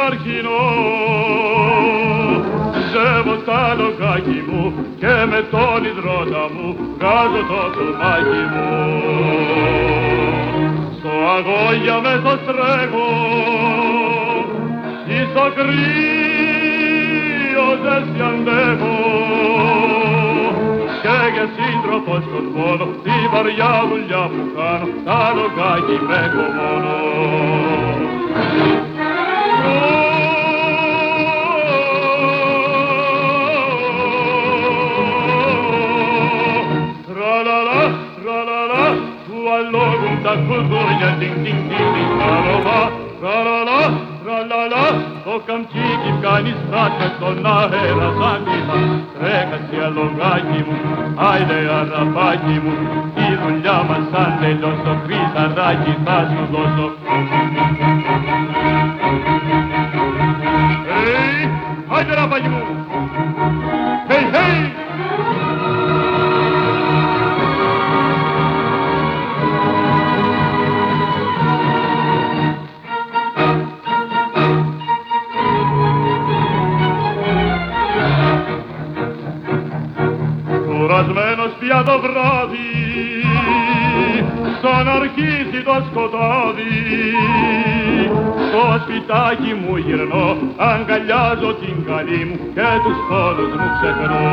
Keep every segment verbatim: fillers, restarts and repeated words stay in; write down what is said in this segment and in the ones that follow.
καρχινό. Ζεύω στα λογάκι μου και με τον υδρότα μου βγάζω το κομμάκι μου. Στο αγώγια με στο στρέχω ή στο κρύο ζέστη αντέχω. Και για σύντροφο στον πόνο τη βαριά δουλειά που κάνω τα λογάκι με έχω μόνο. Tra-la-la, tra-la-la, tu allogum ta culturnia, ding-ding-ding, tra-la-la, tra-la-la, tra-la-la, το καμτσίκι κάνει στράτα στον αέρα σαν κύμα. Τρέχασε αλογάκι μου, άιντε αραπάκι μου, η δουλειά μας αν τελειώσω, χρυσαράκι θα σου δώσω. Hey, άιντε αραπάκι μου, hey, hey! Κουρασμένος πια το βράδυ, σαν αρχίσει το σκοτάδι, στο σπιτάκι μου γυρνώ, αγκαλιάζω την καλή μου και τους πόνους μου ξεχνώ.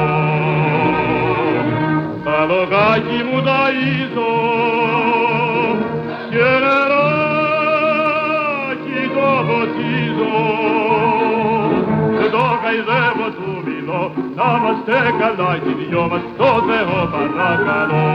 Τα λογάκι μου ταΐζω και νεράκι το ποτίζω, το χαϊδεύω του μιλώ, να είμαστε καλά κι οι δυο μας, το Θεό παρακαλώ.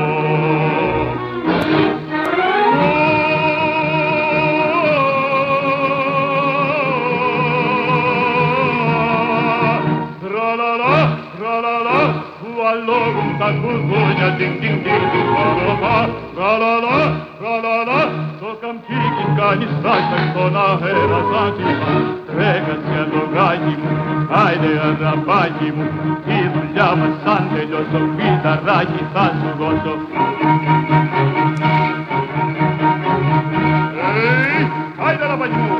Tra-la-la, tra-la-la, tu allogum ta culturnia, ding-ding-ding, tra-la-la, tra-la-la, tra-la-la, το καμτσίκι κάνει στράτα στον αέρα σαν κύμα. Τρέχασε αλογάκι μου, άιντε αραπάκι μου, η δουλειά μας αν τελειώσω, φυταράκι θα σου δώσω. Hey, άιντε αραπάκι μου.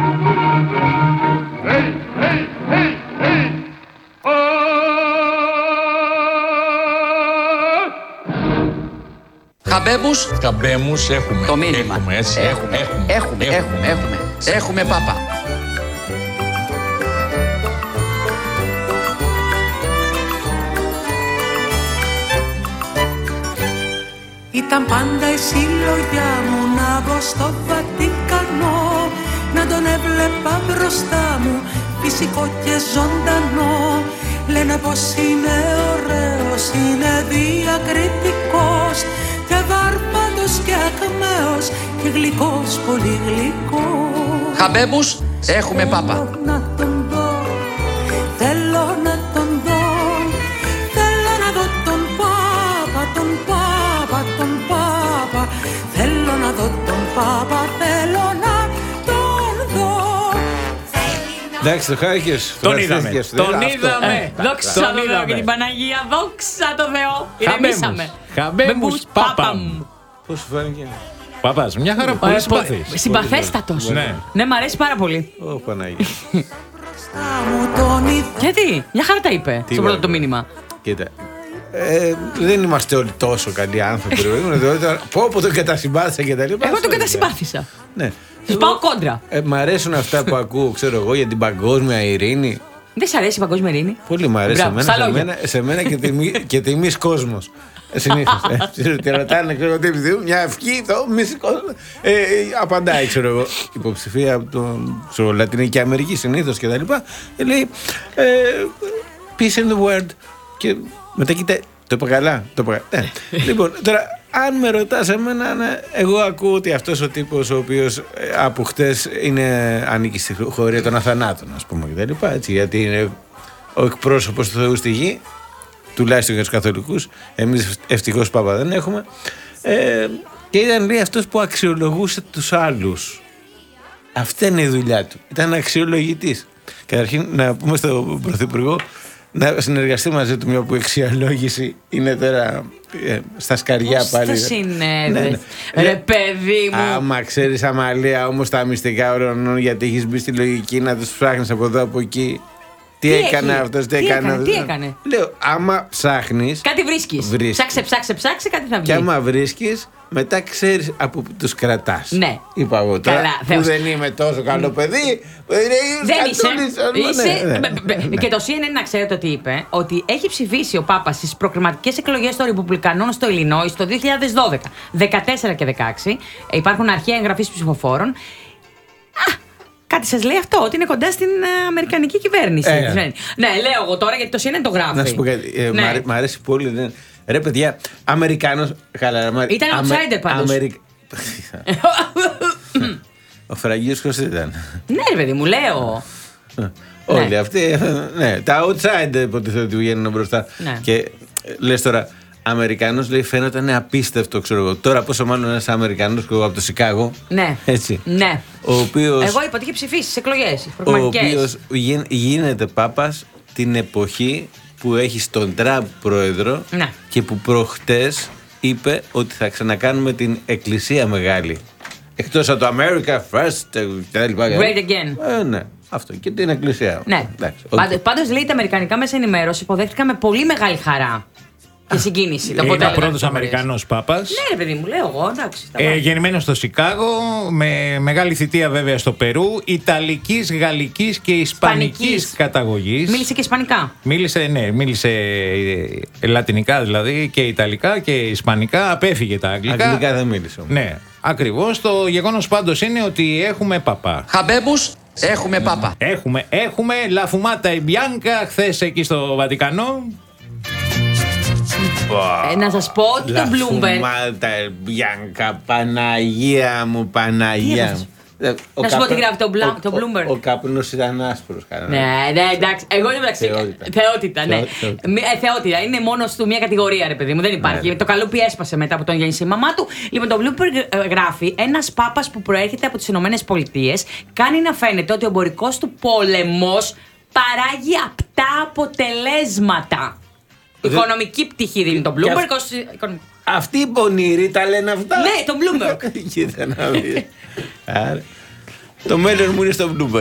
Hey, hey, hey, hey. Χαμπέμους. Χαμπέμους έχουμε. Το μήνυμα. Έχουμε, έτσι. Έχουμε, έχουμε, έχουμε, έχουμε, έχουμε. Έχουμε πάπα. Ήταν πάντα η συλλογιά μου να μπω στο Βατικανό, να τον έβλεπα μπροστά μου φυσικό και ζωντανό. Λένε πως είναι ωραίος, είναι διακριτικός και βάρπαντος και ακμαίος και γλυκός, πολύ γλυκός. Χαμπέμους, έχουμε πάπα. Να τον δω, θέλω να τον δω, θέλω να δω τον πάπα, τον πάπα, τον πάπα. Θέλω να δω τον πάπα, θέλω να τον δω. Εντάξει, το χάρηκες. Τον είδαμε. Τον είδαμε. Δόξα τω Θεώ και την Παναγία, δόξα τω Θεώ. Ηρεμήσαμε. Χαμπέμους πάπαμ. Πώς σου φάνηκε? Παπάς, μια χαρά, πολύ συμπαθής. Συμπαθέστατος. Ναι. Ναι, μ' αρέσει πάρα πολύ. Ω Παναγία. Γιατί, μια χαρά τα είπε στο πρώτο το μήνυμα. Κοίτα. Ε, δεν είμαστε όλοι τόσο καλοί άνθρωποι. Πω πω τον κατασυμπάθησα και τα λοιπά. Εγώ τον κατασυμπάθησα. Ναι. Τους πάω κόντρα. Ε, μ' αρέσουν αυτά που ακούω, ξέρω εγώ, για την παγκόσμια ειρήνη. Δεν σ' αρέσει η παγκόσμια ειρήνη? Πολύ μ' αρέσει. Μπράβο, Εμένα, στα σε, λόγια. μένα, σε μένα και, τιμή, και τιμής κόσμος. Συνήθως. Ε, τη ρωτάνε, ξέρω εγώ, τι επιθυμούν, μια ευχή, το μισή κόσμο. Ε, απαντάει, ξέρω εγώ, υποψηφία από το Λατινική Αμερική συνήθως και τα λοιπά. Ε, λέει, ε, peace in the world. Και μετά κοιτάει, το είπα καλά. Το είπα καλά. Ε, λοιπόν, τώρα, αν με ρωτάς εμένα, ναι, εγώ ακούω ότι αυτός ο τύπος ο οποίος ε, από χτες είναι, ανήκει στη χωρία των αθανάτων, ας πούμε, και τα λοιπά, έτσι, γιατί είναι ο εκπρόσωπος του Θεού στη γη, τουλάχιστον για τους καθολικούς, εμείς ευτυχώς πάπα δεν έχουμε, ε, και ήταν, λέει, αυτός που αξιολογούσε τους άλλους. Αυτή είναι η δουλειά του. Ήταν αξιολογητής. Καταρχήν, να πούμε στον Πρωθυπουργό, να συνεργαστεί μαζί του, μια που η αξιολόγηση είναι τώρα ε, στα σκαριά Πώς πάλι. το συνέβη. Ναι, ναι. Ρε παιδί μου. Άμα ξέρεις, Αμαλία, όμως τα μυστικά ορονών, γιατί έχεις μπει στη λογική να τους ψάχνεις από εδώ από εκεί. Τι, Τι έκανε έχει? αυτός, τι, Τι έκανε έκανε, αυτός. τι έκανε? Λέω, άμα ψάχνεις. Κάτι βρίσκεις. Βρίσκεις. Ψάξε, ψάξε, ψάξε, κάτι θα βγει. Και άμα βρίσκεις, μετά ξέρεις από που τους κρατάς. Ναι. Είπα εγώ τώρα. Καλά, που Θεός. δεν είμαι τόσο καλό παιδί. Δεν είσαι. είσαι... Ναι, ναι, μπε- μπε- ναι. Και το σι εν εν να ξέρετε ότι είπε ότι έχει ψηφίσει ο Πάπας στις προκριματικές εκλογές των Ρεπουμπλικανών στο Illinois το δύο χιλιάδες δώδεκα, δεκατέσσερα και δεκαέξι. Υπάρχουν αρχαία εγγραφής ψηφοφόρων. Α, κάτι σας λέει αυτό, ότι είναι κοντά στην ε, αμερικανική κυβέρνηση. Ε. Ναι, λέω εγώ τώρα γιατί το σι εν εν το γράφει. Να σου πω κάτι. ε, Ναι. μ' αρέ- Μ' αρέσει πολύ. δεν- Ρε παιδιά, Αμερικάνος. Καλά, μα- Ήταν Αμε- outsider πάντως. Αμερικ- Ο Φραγκίσκος ήταν. Ναι, ρε παιδί μου, λέω. Όλοι αυτοί. Ναι, τα outsider υποτίθεται ότι βγαίνουν μπροστά. Ναι. Και λες τώρα, Αμερικάνος λέει φαίνονταν απίστευτο, ξέρω εγώ. Τώρα πόσο μάλλον ένας Αμερικάνος από το Σικάγο. Ναι. Έτσι. Ναι. Ο οποίος. Εγώ είπα ότι είχε ψηφίσει στις εκλογές, στις Ο προκριματικές. οποίος γι- γίνεται πάπας την εποχή που έχει τον Τραμπ πρόεδρο Ναι. και που προχτές είπε ότι θα ξανακάνουμε την εκκλησία μεγάλη. Εκτός από το America First ε, και τα λοιπά. Great again. Ε, ναι, αυτό και την εκκλησία. Ναι. Εντάξει, οκ. Πάντως, πάντως λέει τα αμερικανικά μέσα ενημέρωση υποδέχτηκαν με πολύ μεγάλη χαρά και συγκίνηση. το Είναι ο αποτέλεσμα πρώτος της εκλογής. Αμερικανός Πάπας. Ναι, ρε παιδί μου, λέω εγώ, εντάξει. τα Ε, βάζω. γεννημένος στο Σικάγο, με μεγάλη θητεία βέβαια στο Περού, Ιταλικής, Γαλλικής και Ισπανικής Ισπανικής. καταγωγής. Μίλησε και ισπανικά. Μίλησε, ναι, μίλησε ε, λατινικά δηλαδή και ιταλικά και ισπανικά, απέφυγε τα αγγλικά. Αγγλικά δεν μίλησε όμως. Ναι, ακριβώς. Το γεγονός πάντως είναι ότι έχουμε παπά. Χαμπέμπους, έχουμε πάπα. Έχουμε, έχουμε La Fumata e Bianca χθες εκεί στο Βατικανό. Ε, να σας πω ότι το Bloomberg. Μάλτα, Μπιάνκα, Παναγία μου, Παναγία έπαθες? μου. Ε, ο Να σου πω καπνο- τι γράφει το Bla- ο- το ο- Bloomberg. Ο καπνός ήταν άσπρος, κανένα. Ναι, ναι, εντάξει. Εγώ εντάξει. Θεότητα. Θεότητα, ναι. Θεό- θεότητα. Μη- ε, θεότητα. Είναι μόνο του μια κατηγορία, ρε παιδί μου. Δεν υπάρχει. Ναι, ναι. Το καλούπι έσπασε μετά από τον γέννησε η μαμά του. Λοιπόν, το Bloomberg ε, γράφει: ένα πάπα που προέρχεται από τις Ηνωμένες Πολιτείες κάνει να φαίνεται ότι ο εμπορικός του πόλεμος παράγει απτά αποτελέσματα. Δεν- Οικονομική πτυχή δίνει το Και Bloomberg. αυ- ως οικονομική. Αυτοί οι πονηροί τα λένε αυτά. Ναι, το Bloomberg. Κοίτα να δεις. Άρα, το μέλλον μου είναι στο Bloomberg.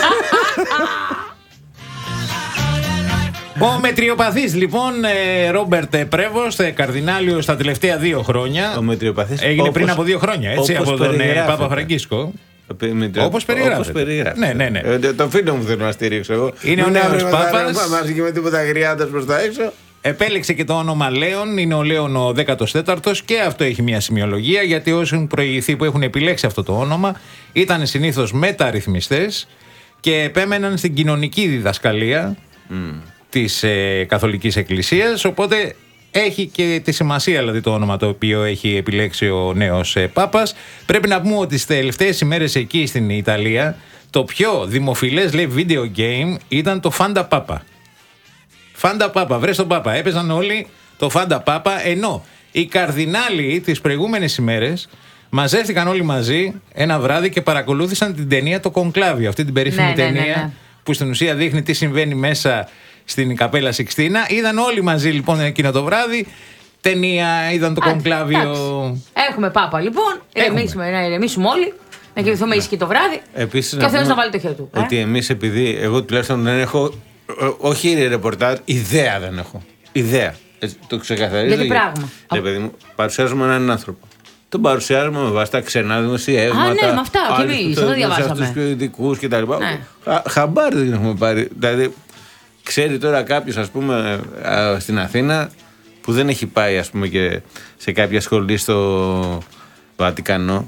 Ο μετριοπαθής λοιπόν ε, Ρόμπερτ Πρέβος, ε, καρδινάλιος τα τελευταία δύο χρόνια. Ο μετριοπαθής, Έγινε όπως- πριν από δύο χρόνια, έτσι, όπως από τον ε, περιγράφεται. Πάπα Φραγκίσκο. Μετριο- Όπως περιγράφεται. όπως περιγράφεται. Ναι, ναι, ναι. Ε, το φίλο μου θέλω να στηρίξω εγώ. Είναι ο Μην νέος αύριο με Πάπας. θα- Μαζί και με τίποτα γριάντας προς τα έξω. Επέλεξε και το όνομα Λέων, είναι ο Λέων ο δέκατος τέταρτος και αυτό έχει μια σημειολογία γιατί όσοι έχουν προηγηθεί που έχουν επιλέξει αυτό το όνομα ήταν συνήθως μεταρρυθμιστές και επέμεναν στην κοινωνική διδασκαλία mm. της ε, Καθολικής Εκκλησίας, οπότε έχει και τη σημασία δηλαδή το όνομα το οποίο έχει επιλέξει ο νέος ε, Πάπας. Πρέπει να πούμε ότι στις τελευταίες ημέρες εκεί στην Ιταλία το πιο δημοφιλές λέει video game ήταν το Fanta Papa. Φάντα Πάπα, βρες τον Πάπα. Έπαιζαν όλοι το Φάντα Πάπα, ενώ οι καρδινάλοι τις προηγούμενες ημέρες μαζεύτηκαν όλοι μαζί ένα βράδυ και παρακολούθησαν την ταινία Το Κονκλάβιο. Αυτή την περίφημη Ναι, ναι, ναι, ταινία ναι. που στην ουσία δείχνει τι συμβαίνει μέσα στην Καπέλα Σικστίνα. Είδαν όλοι μαζί λοιπόν εκείνο το βράδυ ταινία, είδαν το Α, Κονκλάβιο. εντάξει. Έχουμε Πάπα λοιπόν. Έχουμε. Ηρεμήσουμε, να ηρεμήσουμε όλοι. Να κοιμηθούμε ήσυχοι το βράδυ. Επίσης, Και ο Θεός πούμε να βάλει το χέρι του. ε. Ότι εμείς επειδή εγώ τουλάχιστον δεν έχω. ε, Όχι ρεπορτάζ, ιδέα δεν έχω. Ιδέα. Έτσι, το ξεκαθαρίζω. Γιατί πράγμα? Ρε παιδί μου, παρουσιάζουμε έναν άνθρωπο. Τον παρουσιάζουμε με βάση τα ξενά δημοσιεύματα. Α, ναι, με αυτά, κι άλλους εμείς, που εδώ θέλουν διαβάσαμε. αυτούς τους ειδικούς κτλ. Ναι. Χα, χαμπάρι δεν έχουμε πάρει. Δηλαδή, ξέρει τώρα κάποιος, ας πούμε, α, στην Αθήνα που δεν έχει πάει, ας πούμε, και σε κάποια σχολή στο Βατικανό.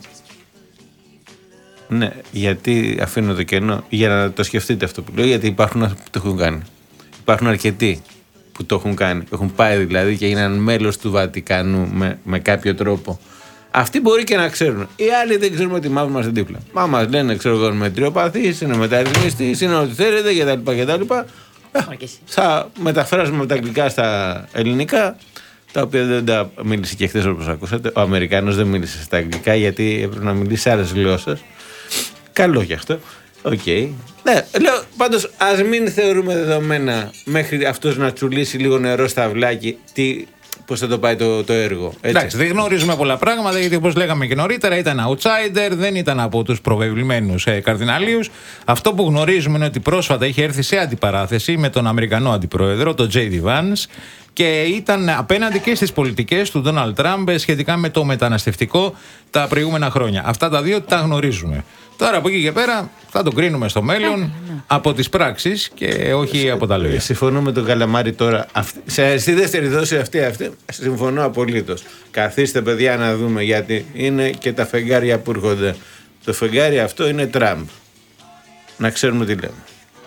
Ναι, γιατί αφήνω το κενό, για να το σκεφτείτε αυτό που λέω, γιατί υπάρχουν αυτοί που το έχουν κάνει. Υπάρχουν αρκετοί που το έχουν κάνει. Έχουν πάει δηλαδή και έγιναν μέλος του Βατικανού με, με κάποιο τρόπο. Αυτοί μπορεί και να ξέρουν. Οι άλλοι δεν ξέρουμε ότι μαύροι είμαστε δίπλα. Μα μας λένε, ξέρω εγώ, μετριοπαθής, είναι μεταρρυθμιστής, είναι ό,τι θέλετε κτλ. κτλ. Θα μεταφράζουμε από τα αγγλικά στα ελληνικά, τα οποία δεν τα μίλησε και χθες όπως ακούσατε. Ο Αμερικάνος δεν μίλησε στα αγγλικά γιατί έπρεπε να μιλήσει σε άλλες γλώσσες. Καλό γι' αυτό. Οκ. Okay. Ναι, λέω πάντως ας μην θεωρούμε δεδομένα μέχρι αυτός να τσουλήσει λίγο νερό στα αυλάκι τι, πώς θα το πάει το, το έργο. Έτσι. Εντάξει, δεν γνωρίζουμε πολλά πράγματα γιατί όπως λέγαμε και νωρίτερα ήταν outsider, δεν ήταν από τους προβεβλημένους ε, καρδιναλίους. Αυτό που γνωρίζουμε είναι ότι πρόσφατα είχε έρθει σε αντιπαράθεση με τον Αμερικανό αντιπρόεδρο, τον τζέι ντι Vance, και ήταν απέναντι και στις πολιτικές του Ντόναλντ Τραμπ σχετικά με το μεταναστευτικό τα προηγούμενα χρόνια. Αυτά τα δύο τα γνωρίζουμε. Τώρα από εκεί και πέρα θα το κρίνουμε στο μέλλον από τις πράξεις και όχι από τα λόγια. Συμφωνώ με τον Καλαμάρη τώρα. Αυτή, σε, στη δεύτερη δόση αυτή, αυτή συμφωνώ απολύτως. Καθίστε παιδιά να δούμε, γιατί είναι και τα φεγγάρια που έρχονται. Το φεγγάρι αυτό είναι Τραμπ. Να ξέρουμε τι λέμε.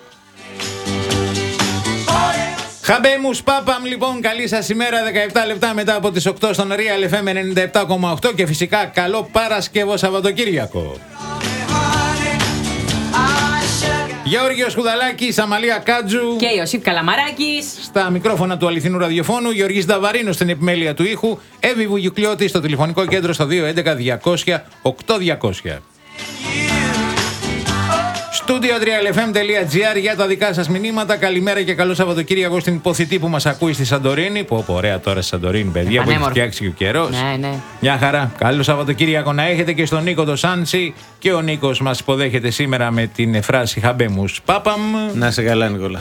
Χαμπέμους Πάπαμ, λοιπόν, καλή σας ημέρα. δεκαεπτά λεπτά μετά από τις οκτώ στον Real εφ εμ ενενήντα επτά κόμμα οκτώ και φυσικά καλό Παρασκευό Σαββατοκύριακο. Γεώργιος Χουδαλάκης, Αμαλία Κάτζου και Ιωσήφ Καλαμαράκης. Στα μικρόφωνα του αληθινού ραδιοφώνου, Γεωργής Νταβαρίνος στην επιμέλεια του ήχου, Εύη Βουγιουκλιώτη στο τηλεφωνικό κέντρο στο δύο έντεκα διακόσια οκτώ διακόσια. Studio τρία ελ εφ εμ τελεία τζι άρ για τα δικά σας μηνύματα. Καλημέρα και καλό Σαββατοκύριακο στην υποθητή που μας ακούει στη Σαντορίνη. Πω, πω, ωραία τώρα στη Σαντορίνη, παιδιά, που έχει φτιάξει και ο καιρός. Ναι, ναι. Μια χαρά. Καλό Σαββατοκύριακο να έχετε και στον Νίκο το Σάντσι. Και ο Νίκος μας υποδέχεται σήμερα με την φράση Χαμπέμους Πάπαμ. Να σε καλά, Νικόλα.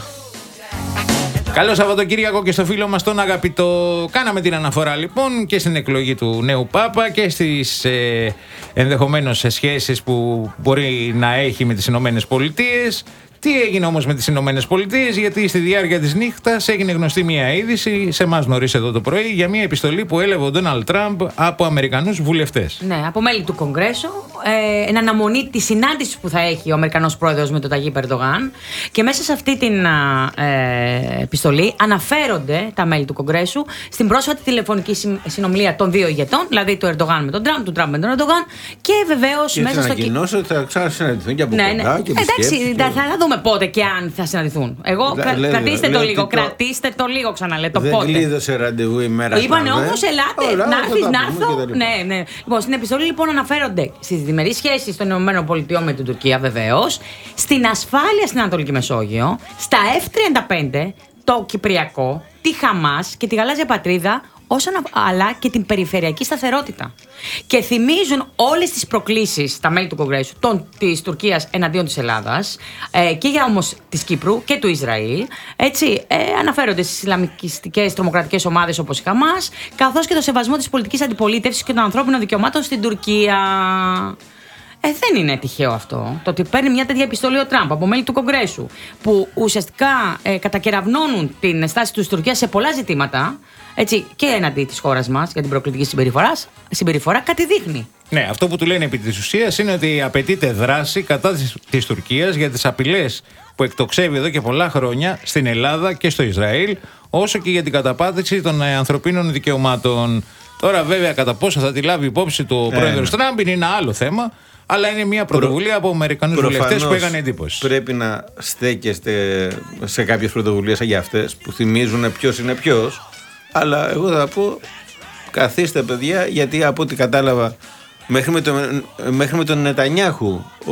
Καλό Σαββατοκύριακο και στο φίλο μας τον αγαπητό. Κάναμε την αναφορά λοιπόν και στην εκλογή του νέου Πάπα και στις ε, ενδεχομένως σχέσεις που μπορεί να έχει με τις Ηνωμένες Πολιτείες. Τι έγινε όμως με τις Ηνωμένες Πολιτείες, γιατί στη διάρκεια της νύχτας έγινε γνωστή μια είδηση σε εμάς νωρίς εδώ το πρωί για μια επιστολή που έλαβε ο Ντόναλντ Τραμπ από Αμερικανούς βουλευτές. Ναι, από μέλη του Κογκρέσου, ε, εν αναμονή της συνάντησης που θα έχει ο Αμερικανός πρόεδρος με τον Ταγίπ Ερντογάν. Και μέσα σε αυτή την ε, επιστολή αναφέρονται τα μέλη του Κογκρέσου στην πρόσφατη τηλεφωνική συνομιλία των δύο ηγετών, δηλαδή του Ερντογάν με τον Τραμπ, του Τραμπ με τον Ερντογάν, και βεβαίως μέσα στο. Ανακοινώσω ότι θα ξανασυναντηθούν και από ναι, κοντά ναι. και εντάξει, θα, θα δούμε πότε και αν θα συναντηθούν. Εγώ Λε, κρα, λε, κρατήστε λε, το λίγο, το... κρατήστε το λίγο ξαναλέω. Το δεν πότε. Δεν κλείδωσε ραντεβού η μέρα. Είπανε όμως ελάτε, να έρθεις, να έρθω. Ναι, ναι. Λοιπόν, στην επιστολή λοιπόν αναφέρονται στις διμερείς σχέσεις των ΗΠΑ με την Τουρκία βεβαίως, στην ασφάλεια στην Ανατολική Μεσόγειο, στα εφ τριάντα πέντε, το Κυπριακό, τη Χαμάς και τη Γαλάζια Πατρίδα, όσον αλλά και την περιφερειακή σταθερότητα. Και θυμίζουν όλες τις προκλήσεις, τα μέλη του Κογκρέσου, των, της Τουρκίας εναντίον της Ελλάδας, ε, και για όμως της Κύπρου και του Ισραήλ. Έτσι, ε, αναφέρονται στις ισλαμικιστικές τρομοκρατικές ομάδες όπως η Χαμάς, καθώς και το σεβασμό της πολιτικής αντιπολίτευσης και των ανθρώπινων δικαιωμάτων στην Τουρκία. Ε, δεν είναι τυχαίο αυτό. Το ότι παίρνει μια τέτοια επιστολή ο Τραμπ από μέλη του Κογκρέσου, που ουσιαστικά ε, κατακεραυνώνουν την στάση της Τουρκίας σε πολλά ζητήματα, έτσι, και εναντί της χώρας μας για την προκλητική συμπεριφορά, συμπεριφορά, κάτι δείχνει. Ναι, αυτό που του λένε επί της ουσίας είναι ότι απαιτείται δράση κατά της, της Τουρκίας για τις απειλές που εκτοξεύει εδώ και πολλά χρόνια στην Ελλάδα και στο Ισραήλ, όσο και για την καταπάτηση των ε, ανθρωπίνων δικαιωμάτων. Τώρα, βέβαια, κατά πόσο θα τη λάβει υπόψη του ο πρόεδρος ε, Τραμπ είναι ένα άλλο θέμα. Αλλά είναι μια πρωτοβουλία από Αμερικανούς βουλευτές που έκανε εντύπωση. Πρέπει να στέκεστε σε κάποιες πρωτοβουλίες για αυτές που θυμίζουν ποιος είναι ποιος. Αλλά εγώ θα πω, καθίστε παιδιά, γιατί από ό,τι κατάλαβα, μέχρι με τον, μέχρι με τον Νετανιάχου ο,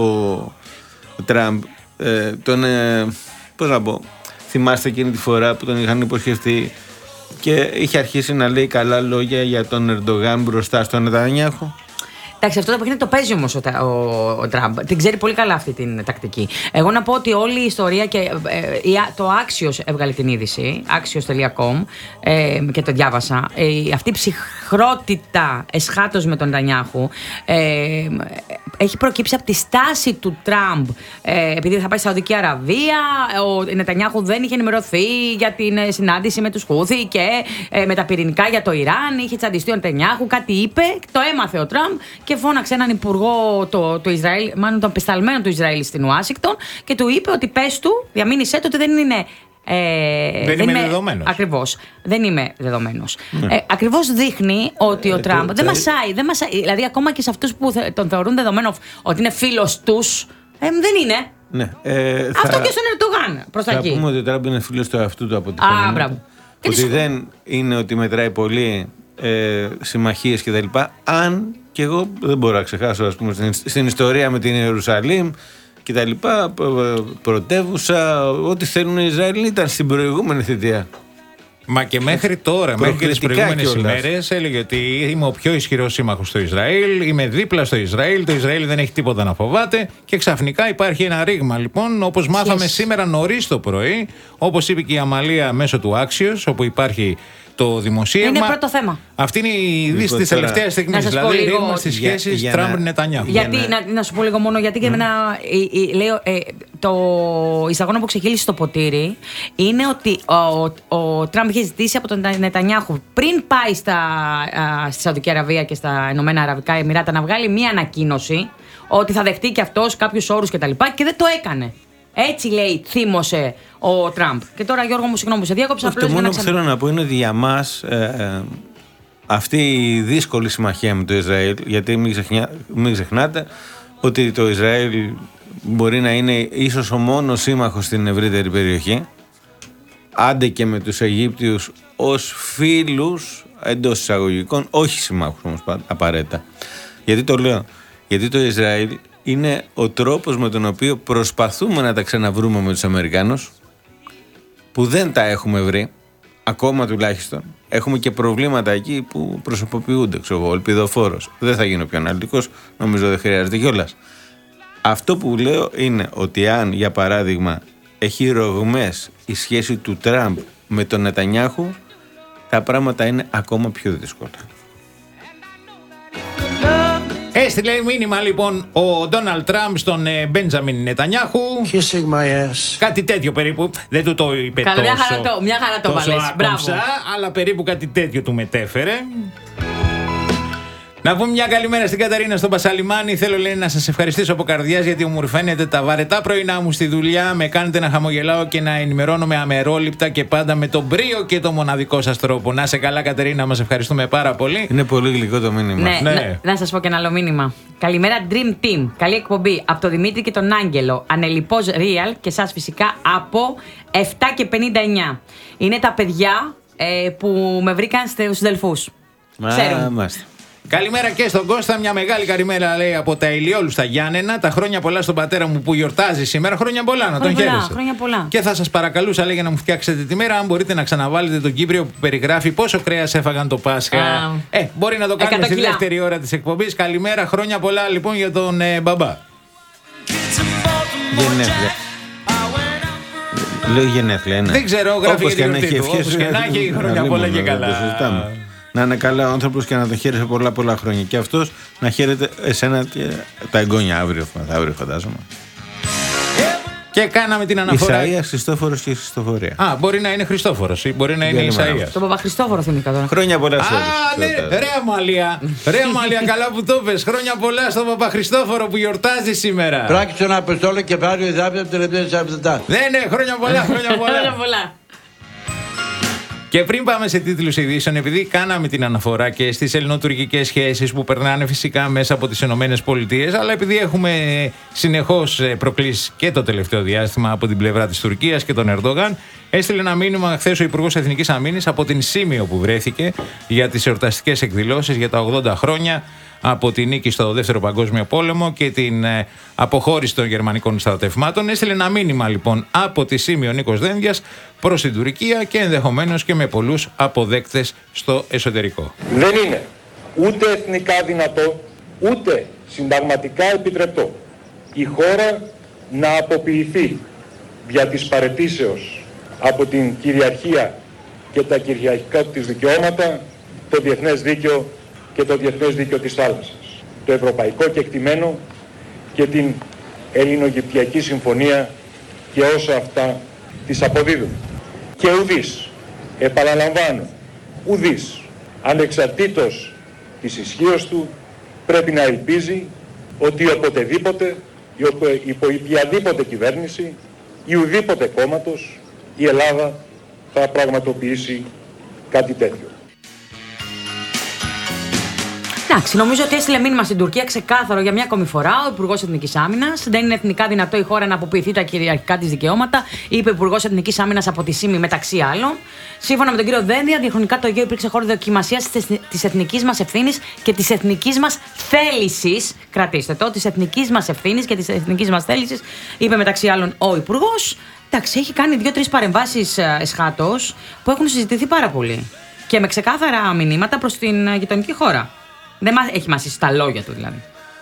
ο Τραμπ, ε, τον, ε, πώς να πω, θυμάστε εκείνη τη φορά που τον είχαν υποσχεστεί και είχε αρχίσει να λέει καλά λόγια για τον Ερντογάν μπροστά στον Νετανιάχου. Εντάξει, αυτό το παιχνίδι το παίζει όμως ο, ο, ο Τραμπ. Την ξέρει πολύ καλά αυτή την τακτική. Εγώ να πω ότι όλη η ιστορία και ε, το Axios έβγαλε την είδηση, axios τελεία com, ε, και το διάβασα. Ε, αυτή η ψυχρότητα εσχάτως με τον Νετανιάχου ε, έχει προκύψει από τη στάση του Τραμπ, ε, επειδή θα πάει στη Σαουδική Αραβία. Ο Νετανιάχου δεν είχε ενημερωθεί για την συνάντηση με τους Χούθι και ε, με τα πυρηνικά για το Ιράν. Είχε τσαντιστεί ο Νετανιάχου, κάτι είπε, το έμαθε ο Τραμπ και φώναξε έναν υπουργό το, το Ισραήλ, μάλλον τον πεσταλμένο του Ισραήλ στην Ουάσιγκτον, και του είπε ότι πες του, διαμήνυσέ του ότι δεν είναι. Ε, δεν, δεν είμαι, είμαι δεδομένος. Ακριβώς. Δεν είμαι δεδομένος. Ναι. Ε, ακριβώς δείχνει ότι ε, ο Τραμπ το, δεν, το... μασάει, δεν μασάει. Δηλαδή, ακόμα και σε αυτούς που τον θεωρούν δεδομένο ότι είναι φίλος τους, ε, δεν είναι. Ναι. Ε, Αυτό θα... και στον Ερντογάν προς τα εκεί. Θα πούμε ότι ο Τραμπ είναι φίλος του εαυτού του από τη φωνή. Ότι σου... δεν είναι ότι μετράει πολύ ε, συμμαχίες κτλ. Αν και εγώ δεν μπορώ να ξεχάσω, ας πούμε, στην, στην ιστορία με την Ιερουσαλήμ και τα λοιπά, πρωτεύουσα, ό,τι θέλουν οι Ισραηλοί ήταν στην προηγούμενη θητεία. Μα και μέχρι τώρα, μέχρι και τις προηγούμενες ημέρες, έλεγε ότι είμαι ο πιο ισχυρός σύμμαχος στο Ισραήλ, είμαι δίπλα στο Ισραήλ, το Ισραήλ δεν έχει τίποτα να φοβάται και ξαφνικά υπάρχει ένα ρήγμα λοιπόν, όπως μάθαμε σήμερα νωρίς το πρωί, όπως είπε και η Αμαλία μέσω του Άξιος, όπου υπάρχει το δημοσίευμα. Είναι πρώτο θέμα. Αυτή είναι η είδηση της τελευταίας στιγμής. Δηλαδή, ρήγμα στις σχέσεις Τραμπ-Νετανιάχου. Γιατί, να, να σου πω λίγο μόνο, γιατί και mm. εμένα, ε, ε, λέω, ε, το εισαγώνα που ξεχύλισε στο ποτήρι είναι ότι ο, ο Τραμπ είχε ζητήσει από τον Νετανιάχου πριν πάει στα, α, στη Σαουδική Αραβία και στα Ηνωμένα Αραβικά Εμιράτα να βγάλει μία ανακοίνωση ότι θα δεχτεί και αυτός κάποιους όρους κτλ. Και, και δεν το έκανε. Έτσι λέει, θύμωσε ο Τραμπ. Και τώρα, Γιώργο μου, συγγνώμη που σε διάκοψα. Αυτό μόνο που θέλω να πω είναι ότι για μας ε, ε, αυτή η δύσκολη συμμαχία με το Ισραήλ, γιατί μην, ξεχνιά, μην ξεχνάτε ότι το Ισραήλ μπορεί να είναι ίσως ο μόνος σύμμαχος στην ευρύτερη περιοχή, άντε και με τους Αιγύπτιους ως φίλους εντός εισαγωγικών, όχι συμμάχους όμως απαραίτητα. Γιατί το λέω? Γιατί το Ισραήλ είναι ο τρόπος με τον οποίο προσπαθούμε να τα ξαναβρούμε με τους Αμερικάνους, που δεν τα έχουμε βρει, ακόμα τουλάχιστον. Έχουμε και προβλήματα εκεί που προσωποποιούνται, ξέρω εγώ, ελπιδοφόρος. Δεν θα γίνω πιο αναλυτικός, νομίζω δεν χρειάζεται κιόλας. Αυτό που λέω είναι ότι αν, για παράδειγμα, έχει ρογμές η σχέση του Τραμπ με τον Νετανιάχου, τα πράγματα είναι ακόμα πιο δύσκολα. Έστειλε μήνυμα λοιπόν ο Ντόναλντ Τραμπ στον Μπέντζαμιν Νετανιάχου. Kissing my ass. Κάτι τέτοιο περίπου. Δεν του το είπε Καλά, τόσο, μια χαρά το, μια χαρά το τόσο βάλες. άκομψα, αλλά περίπου κάτι τέτοιο του μετέφερε. Να πούμε μια καλημέρα στην Καταρίνα στον Πασαλιμάνι. Θέλω, λέει, να σας ευχαριστήσω από καρδιάς γιατί μου φαίνεται τα βαρετά πρωινά μου στη δουλειά. Με κάνετε να χαμογελάω και να ενημερώνομαι αμερόληπτα και πάντα με τον πρίο και το μοναδικό σας τρόπο. Να σε καλά, Κατερίνα, μας ευχαριστούμε πάρα πολύ. Είναι πολύ γλυκό το μήνυμα. Ναι, ναι. Να, να σας πω και ένα άλλο μήνυμα. Καλημέρα, Dream Team. Καλή εκπομπή από τον Δημήτρη και τον Άγγελο. Ανελιπώς Real και σας φυσικά από επτά και πενήντα εννιά. Είναι τα παιδιά ε, που με βρήκαν στους Δελφούς. Ξέρουν. Καλημέρα και στον Κώστα, μια μεγάλη καλημέρα, λέει, από τα Ηλιόλου στα Γιάννενα. Τα χρόνια πολλά στον πατέρα μου που γιορτάζει σήμερα. Χρόνια πολλά, να τον χαίρεσαι. Χρόνια πολλά. Και θα σας παρακαλούσα, λέει, για να μου φτιάξετε τη μέρα, αν μπορείτε να ξαναβάλετε τον Κύπριο που περιγράφει πόσο κρέας έφαγαν το Πάσχα. Α, ε, μπορεί να το κάνουμε στη δεύτερη ώρα της εκπομπής. Καλημέρα, χρόνια πολλά λοιπόν για τον ε, μπαμπά. Γενέθλια. Λέω γενέθλια, ναι. Δεν ξέρω, γράφει για την εορτή του. Όπως και να έχει, χρόνια πολλά και καλά. Να είναι καλά ο άνθρωπος και να τον χαίρεσαι πολλά πολλά χρόνια. Και αυτός να χαίρεται εσένα και τα εγγόνια αύριο, αύριο φαντάζομαι. Και κάναμε την αναφορά. Ισαΐας, Χριστόφορος και Χριστοφορία. Α, μπορεί να είναι Χριστόφορος ή μπορεί να είναι Ισαΐας. Τον Παπαχριστόφορο θυμήθηκα τώρα. Χρόνια πολλά σε όλους. Α, ναι, ρε Αμαλία. Ρε Αμαλία, καλά που το πες. Χρόνια πολλά στον Παπαχριστόφορο που γιορτάζει σήμερα. Πράξε τον Αποστόλο και πάρει ο Ιδάπη από την τελευταία Σαββατά. Ναι, ναι, χρόνια πολλά, χρόνια πολλά. Και πριν πάμε σε τίτλους ειδήσεων, επειδή κάναμε την αναφορά και στις ελληνοτουρκικές σχέσεις που περνάνε φυσικά μέσα από τις Ηνωμένες Πολιτείες, αλλά επειδή έχουμε συνεχώς προκλήσεις και το τελευταίο διάστημα από την πλευρά της Τουρκίας και τον Ερντογάν, έστειλε ένα μήνυμα χθες ο Υπουργός Εθνικής Αμήνης από την Σίμιο που βρέθηκε για τις εορταστικές εκδηλώσεις για τα ογδόντα χρόνια από τη νίκη στο Δεύτερο Παγκόσμιο Πόλεμο και την ε, αποχώρηση των γερμανικών στρατευμάτων. Έστειλε ένα μήνυμα λοιπόν από τη Σίμιο Νίκος Δένδιας προς την Τουρκία και ενδεχομένως και με πολλούς αποδέκτες στο εσωτερικό. Δεν είναι ούτε εθνικά δυνατό, ούτε συνταγματικά επιτρεπτό η χώρα να αποποιηθεί δια της παραιτήσεως από την κυριαρχία και τα κυριαρχικά της δικαιώματα, το διεθνές δίκαιο και το διεθνές δίκαιο της θάλασσας, το ευρωπαϊκό κεκτημένο και την Ελληνογυπτιακή Συμφωνία και όσα αυτά τις αποδίδουν. Και ουδής, επαναλαμβάνω, ουδής, ανεξαρτήτως της ισχύως του, πρέπει να ελπίζει ότι οποτεδήποτε, υπό οποιαδήποτε κυβέρνηση ή ουδήποτε κόμματος, η Ελλάδα θα πραγματοποιήσει κάτι τέτοιο. Εντάξει, νομίζω ότι έστειλε μήνυμα στην Τουρκία ξεκάθαρο για μια ακόμη φορά ο Υπουργός Εθνικής Άμυνας. Δεν είναι εθνικά δυνατό η χώρα να αποποιηθεί τα κυριαρχικά της δικαιώματα, είπε ο Υπουργός Εθνικής Άμυνας από τη ΣΥΜΗ μεταξύ άλλων. Σύμφωνα με τον κύριο Δένδια, διαχρονικά το Αιγαίο υπήρξε χώρο δοκιμασίας της εθνικής μας ευθύνης και της εθνικής μας θέλησης. Κρατήστε το, της εθνικής μας ευθύνης και της εθνικής μας θέλησης, είπε μεταξύ άλλων ο Υπουργός. Εντάξει, έχει κάνει δύο-τρεις παρεμβάσεις εσχάτως που έχουν συζητηθεί πάρα πολύ. Και με ξεκάθαρα μηνύματα προς την γειτονική χώρα. Δεν έχει μασίσει τα λόγια του δηλαδή.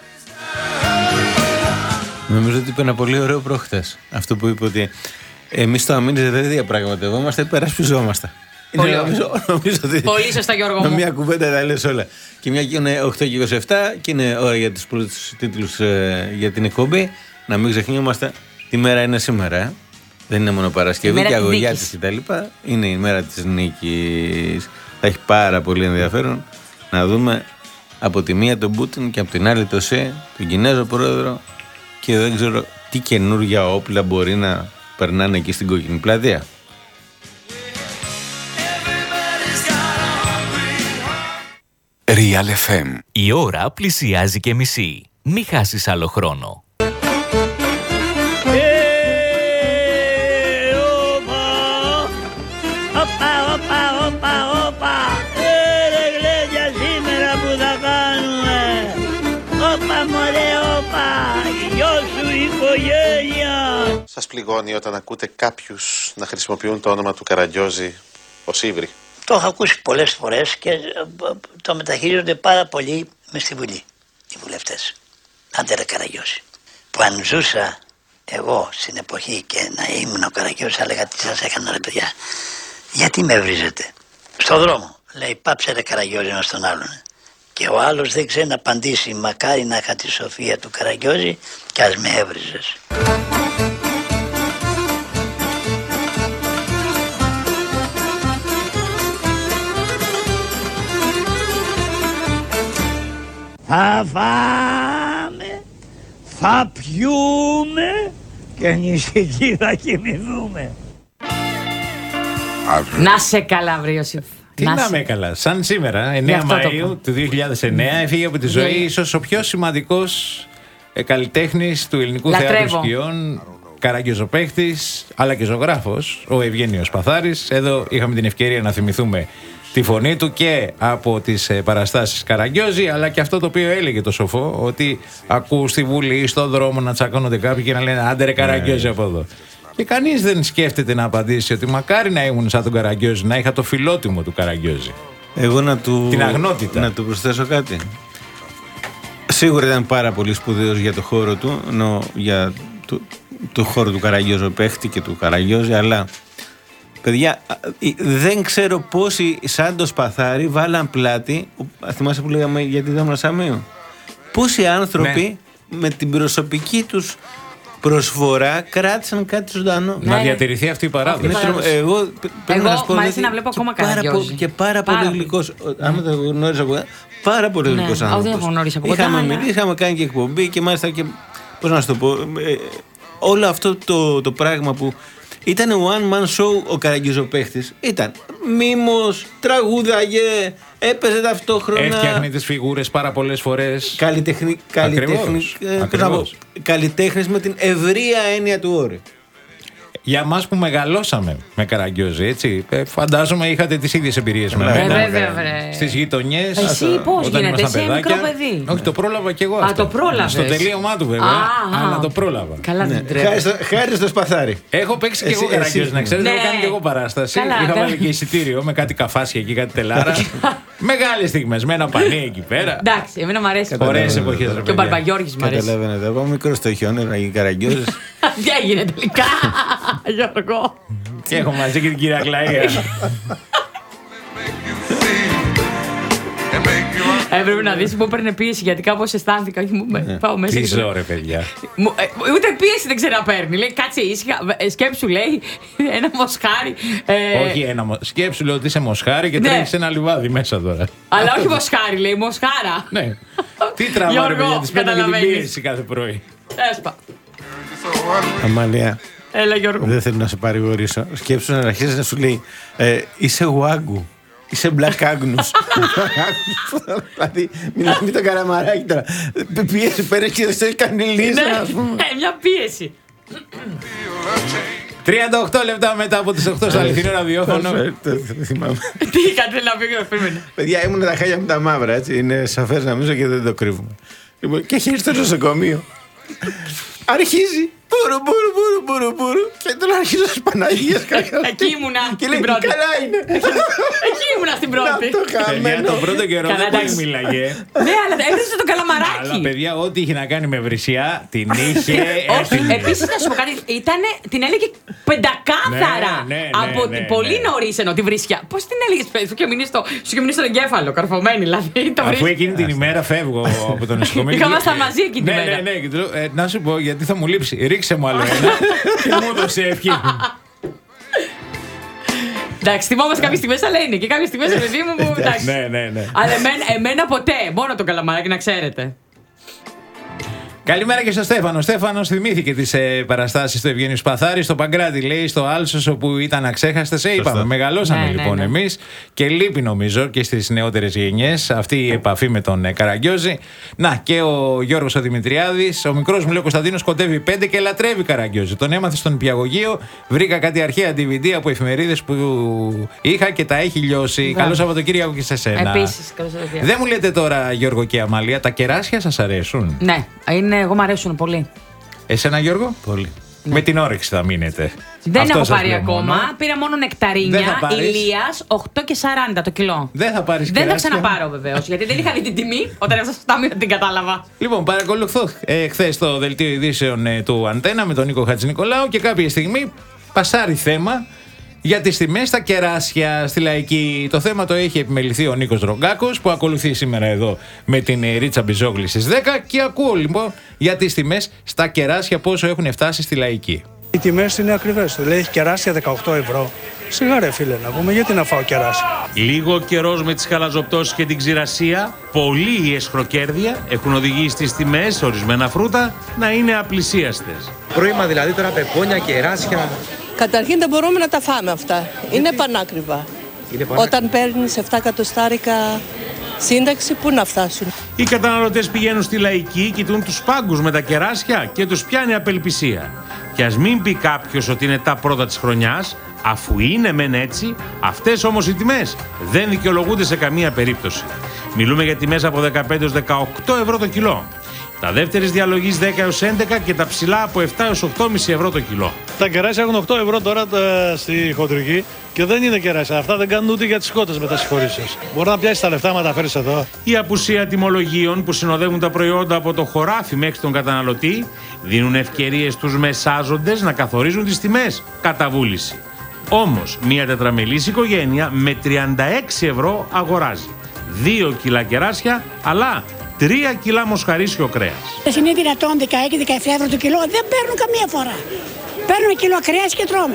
Νομίζω ότι είπε ένα πολύ ωραίο προχτές. Αυτό που είπε ότι εμείς το αμήνες δεν διαπραγματευόμαστε, υπερασπιζόμαστε. Πολύ, νομίζω, νομίζω ότι πολύ σωστά, Γιώργο μου. Με μια κουβέντα τα λες όλα. Και μια και είναι οκτώ και είκοσι επτά και είναι ώρα για τους πρώτους τίτλους ε, για την εκπομπή. Να μην ξεχνιόμαστε, τη μέρα είναι σήμερα. Ε. Δεν είναι μόνο Παρασκευή και Αγωγιάτης και τα λοιπά. Είναι η μέρα της νίκης. Θα έχει πάρα πολύ ενδιαφέρον να δούμε από τη μία τον Πούτιν και από την άλλη τον ΣΕ, τον Κινέζο πρόεδρο, και δεν ξέρω τι καινούργια όπλα μπορεί να περνάνε εκεί στην Κόκκινη Πλατεία. Real εφ εμ. Η ώρα πλησιάζει και μισή. Μη χάσεις άλλο χρόνο. Σας πληγώνει όταν ακούτε κάποιους να χρησιμοποιούν το όνομα του Καραγκιόζη ως ύβρι? Το έχω ακούσει πολλές φορές και το μεταχειρίζονται πάρα πολύ μες στη Βουλή οι βουλευτές. Άντε ρε Καραγκιόζη. Που αν ζούσα εγώ στην εποχή και να ήμουν ο Καραγκιόζης, θα έλεγα τι σας έκανα ρε παιδιά. Γιατί με βρίζετε? Στο δρόμο λέει πάψε ρε Καραγκιόζη ένας τον άλλον. Και ο άλλος δεν ξέρει να απαντήσει. Μακάρι να είχα τη σοφία του Καραγκιόζη κι ας με έβριζες. Θα φάμε, θα πιούμε και νησική θα κοιμηθούμε. Να σε καλά, βρε Ιωσήφ. Τι να με καλά. Σαν σήμερα, εννέα Μαΐου του δύο χιλιάδες εννέα, έφυγε από τη ζωή ίσως ο πιο σημαντικός καλλιτέχνης του ελληνικού Λατρεύω. θεάτρου σκιών, καραγκιόζοπαίχτης, αλλά και ζωγράφος, ο Ευγένιος Παθάρης. Εδώ είχαμε την ευκαιρία να θυμηθούμε τη φωνή του και από τις παραστάσεις Καραγκιόζη, αλλά και αυτό το οποίο έλεγε το σοφό, ότι ακού στη Βουλή ή στον δρόμο να τσακώνονται κάποιοι και να λένε άντε ρε Καραγκιόζη από εδώ. Και κανείς δεν σκέφτεται να απαντήσει ότι μακάρι να ήμουν σαν τον Καραγκιόζη, να είχα το φιλότιμο του Καραγκιόζη. Εγώ να του, την αγνότητα. Να του προσθέσω κάτι. Σίγουρα ήταν πάρα πολύ σπουδαίος για το χώρο του, νο, για το, το χώρο του Καραγκιόζη παίχτη και του Καραγκιόζη, αλλά παιδιά, δεν ξέρω πόσοι σαν το Σπαθάρι βάλαν πλάτη. Θυμάσαι που λέγαμε για τη Δόμνα Σαμίου? Πόσοι άνθρωποι ναι. με την προσωπική τους προσφορά κράτησαν κάτι ζωντανό. Να ναι. διατηρηθεί αυτή η παράδοση. Εγώ πρέπει να σας πω. Μ' αρέσει να βλέπω ακόμα Καραγκιόζη. Και πάρα πολύ γλυκός. Άμα το γνώρισα από πάρα πολύ γλυκός άνθρωπος. Είχαμε μιλήσει, είχαμε κάνει και εκπομπή και μάλιστα και. Πώς να σου το πω. Όλο αυτό το πράγμα που. Ήταν one man show ο Καραγκιόζοπαίχτης. Ήταν μίμος, τραγούδαγε, έπαιζε ταυτόχρονα. Έφτιαχνε τις φιγούρες πάρα πολλές φορές. Καλλιτεχνη, καλλιτέχνης, καλλιτέχνης με την ευρεία έννοια του όρου. Για μας που μεγαλώσαμε με Καραγκιόζη, έτσι, φαντάζομαι είχατε τις ίδιες εμπειρίες με εμένα. Στις γειτονιές. Εσύ πώς γίνεται, εσύ μικρό παιδί? Όχι, το πρόλαβα κι εγώ Α, αυτό. το πρόλαβες. Στο τελείωμά του βέβαια, αλλά το πρόλαβα. Καλά δεν τρέχει. Χάρη στο Σπαθάρι. Έχω παίξει κι εγώ Καραγκιόζη, να ξέρετε, έχω κάνει κι εγώ παράσταση. Είχα βάλει και εισιτήριο με κάτι καφάσια εκεί, κάτι τελάρα. Μεγάλες στιγμές, με ένα πανί εκεί πέρα. Εντάξει, εμένα μου αρέσει. Ωραίες εποχές. Και ο Μπαρμπαγιώργης μου αρέσει. Καταλαβαίνετε, εγώ μικρός το χιόνι, να γίνει Καραγκιόζης. Τι έγινε τελικά, Γιώργο? Και έχω μαζί και την κυρία Κλαία. Έπρεπε να δεις που έπαιρνε πίεση, γιατί κάπως αισθάνθηκα. Πάω μέσα. Τι ζω ρε παιδιά. Ούτε πίεση δεν ξέρει να παίρνει. Λέει κάτσε ήσυχα. Σκέψου λέει ένα μοσχάρι. Όχι ένα μοσχάρι. Σκέψου λέει ότι είσαι μοσχάρι και τρέχεις ένα λιβάδι μέσα τώρα. Αλλά όχι μοσχάρι, λέει μοσχάρα. Ναι. Τι τραβάρε παιδιά, τις παίρνω και την πίεση κάθε πρωί. Έσπα. Αμάλια. Έλα Γιώργο. Δεν θέλω να σε παρηγορήσω. Σκέψου να αρχίσει να σου λέει ε, είσαι γουάγκου. Είσαι μπλακάγνους. Δηλαδή, μην το καραμαράκι τώρα. Πίεση, παίρνεις και δεν σε έχει κάνει λύση, ας πούμε. Μια πίεση. τριάντα οκτώ λεπτά μετά από τις οκτώ στο αληθινό ραδιόφωνο. Δεν θυμάμαι. Τι είχατε να πει, περίμενε. Παιδιά, ήμουν τα χάλια μου τα μαύρα, έτσι. Είναι σαφές νομίζω και δεν το κρύβουμε. Και έχει έρθει στο νοσοκομείο. Αρχίζει. Πούρου, πούρου, πούρου, πούρου, πούρου. Και τον αρχίζω στις Παναγίες. Εκεί ήμουνα και στην λέει, πρώτη. καλά είναι. Εκεί ήμουνα στην πρώτη. Να το χαμένο. Τον πρώτο καιρό δεν μίλαγε. Ναι, αλλά έβρισε το καλαμαράκι. Αλλά παιδιά, ό,τι είχε να κάνει με βρυσιά, την είχε. Όχι, επίσης να σου πω κάτι, ήτανε, την έλεγε πεντακάθαρα. Ναι, ναι, ναι, από ναι, ναι, πολύ ναι. νωρίς ενώ τη βρίσκια. Πώς την έλεγες, σου είχε μείνει στο, σου είχε μείνει στον εγκέφαλο, καρφωμένη δηλαδή. Το Αφού βρίσκια. εκείνη την ημέρα φεύγω από το νοσοκομείο. Είχαμασταν μαζί εκείνη την Ναι, μέρα. ναι, ναι. και του λέω, ε, να σου πω γιατί θα μου λείψει. Ρίξε μου άλλο ένα. Και μου έδωσε ευχή. Εντάξει, θυμόμαστε κάποιες στιγμές, αλλά είναι και κάποιες στιγμές, παιδί μου, που εντάξει. Ναι, ναι, ναι. Αλλά εμένα, εμένα ποτέ, μόνο το καλαμαράκι να ξέρετε. Καλημέρα και στο Στέφανο. Ο Στέφανος θυμήθηκε τις ε, παραστάσεις του Ευγένιου Σπαθάρη στο Παγκράτη, λέει, στο Άλσος, όπου ήταν αξέχαστες. Ε, είπαμε, μεγαλώσαμε Ναι, λοιπόν ναι, ναι. εμείς και λείπει νομίζω και στις νεότερες γενιές αυτή η επαφή με τον ε, Καραγκιόζη. Να, και ο Γιώργος ο Δημητριάδης, ο μικρός μου λέει ο Κωνσταντίνος κοντεύει πέντε και λατρεύει Καραγκιόζη. Τον έμαθε στον Πιαγωγείο, βρήκα κάτι αρχαία ντι βι ντι από εφημερίδες που είχα και τα έχει λιώσει. Καλό Σαββατοκύριακο και σε σένα. Επίσης, καλό Σαββατοκύριακο. Δεν μου λέτε τώρα, Γιώργο και Αμαλία, τα κεράσια σας αρέσουν? Ναι, είναι, εγώ μου αρέσουν πολύ. Εσένα, Γιώργο? Πολύ. Ναι. Με την όρεξη θα μείνετε. Δεν Αυτό έχω σας πάρει λέω ακόμα. μόνο. Πήρα μόνο Δεν νεκταρίνια θα πάρεις. Ηλίας οκτώ και σαράντα το κιλό. Δεν θα πάρεις Δεν θα κεράσια. ξαναπάρω βεβαίως, γιατί δεν είχα δει την τιμή. Όταν έφτασα στο ταμείο την κατάλαβα. Λοιπόν, παρακολουθώ ε, χθες το δελτίο ειδήσεων ε, του Αντένα με τον Νίκο Χατζηνικολάου και κάποια στιγμή πασάρει θέμα για τις τιμές στα κεράσια στη Λαϊκή. Το θέμα το έχει επιμεληθεί ο Νίκος Ρογκάκος που ακολουθεί σήμερα εδώ με την ε, Ρίτσα Μπιζόγλη στις δέκα και ακούω λοιπόν για τις τιμές στα κεράσια πόσο έχουν φτάσει στη Λαϊκή. Οι τιμές είναι ακριβές. Λέει κεράσια δεκαοκτώ ευρώ. Σιγά ρε φίλε να πούμε, γιατί να φάω κεράσια. Λίγο καιρός με τις χαλαζοπτώσεις και την ξηρασία, πολλοί οι εσχροκέρδια έχουν οδηγήσει στις τιμές ορισμένα φρούτα να είναι απλησίαστες. Πρώιμα δηλαδή τώρα πεπόνια, κεράσια. Καταρχήν δεν μπορούμε να τα φάμε αυτά. Είναι πανάκριβα. Είναι πανάκριβα. Όταν παίρνεις επτά εκατοστάρικα σύνταξη, πού να φτάσουν. Οι καταναλωτές πηγαίνουν στη Λαϊκή, κοιτούν τους πάγκους με τα κεράσια και τους πιάνει απελπισία. Και ας μην πει κάποιος ότι είναι τα πρώτα της χρονιάς, αφού είναι μεν έτσι, αυτές όμως οι τιμές δεν δικαιολογούνται σε καμία περίπτωση. Μιλούμε για τιμές από δεκαπέντε έως δεκαοκτώ ευρώ το κιλό. Τα δεύτερης διαλογής δέκα έως έντεκα και τα ψηλά από επτά έως οκτώ κόμμα πέντε ευρώ το κιλό. Τα κεράσια έχουν οκτώ ευρώ τώρα τα, στη χοντρική και δεν είναι κεράσια. Αυτά δεν κάνουν ούτε για τις κότες με τα συγχωρήσεις. Μπορεί να πιάσει τα λεφτά να τα φέρεις εδώ. Η απουσία τιμολογίων που συνοδεύουν τα προϊόντα από το χωράφι μέχρι τον καταναλωτή δίνουν ευκαιρίες στους μεσάζοντες να καθορίζουν τις τιμές κατά βούληση. Όμως, μια τετραμελής οικογένεια με τριάντα έξι ευρώ αγοράζει δύο κιλά κεράσια, αλλά τρία κιλά μοσχαρίσιο κρέας. Είναι δυνατόν δεκαέξι με δεκαεπτά ευρώ το κιλό, δεν παίρνουν καμία φορά. Παίρνουν κιλό κρέας και τρώμε.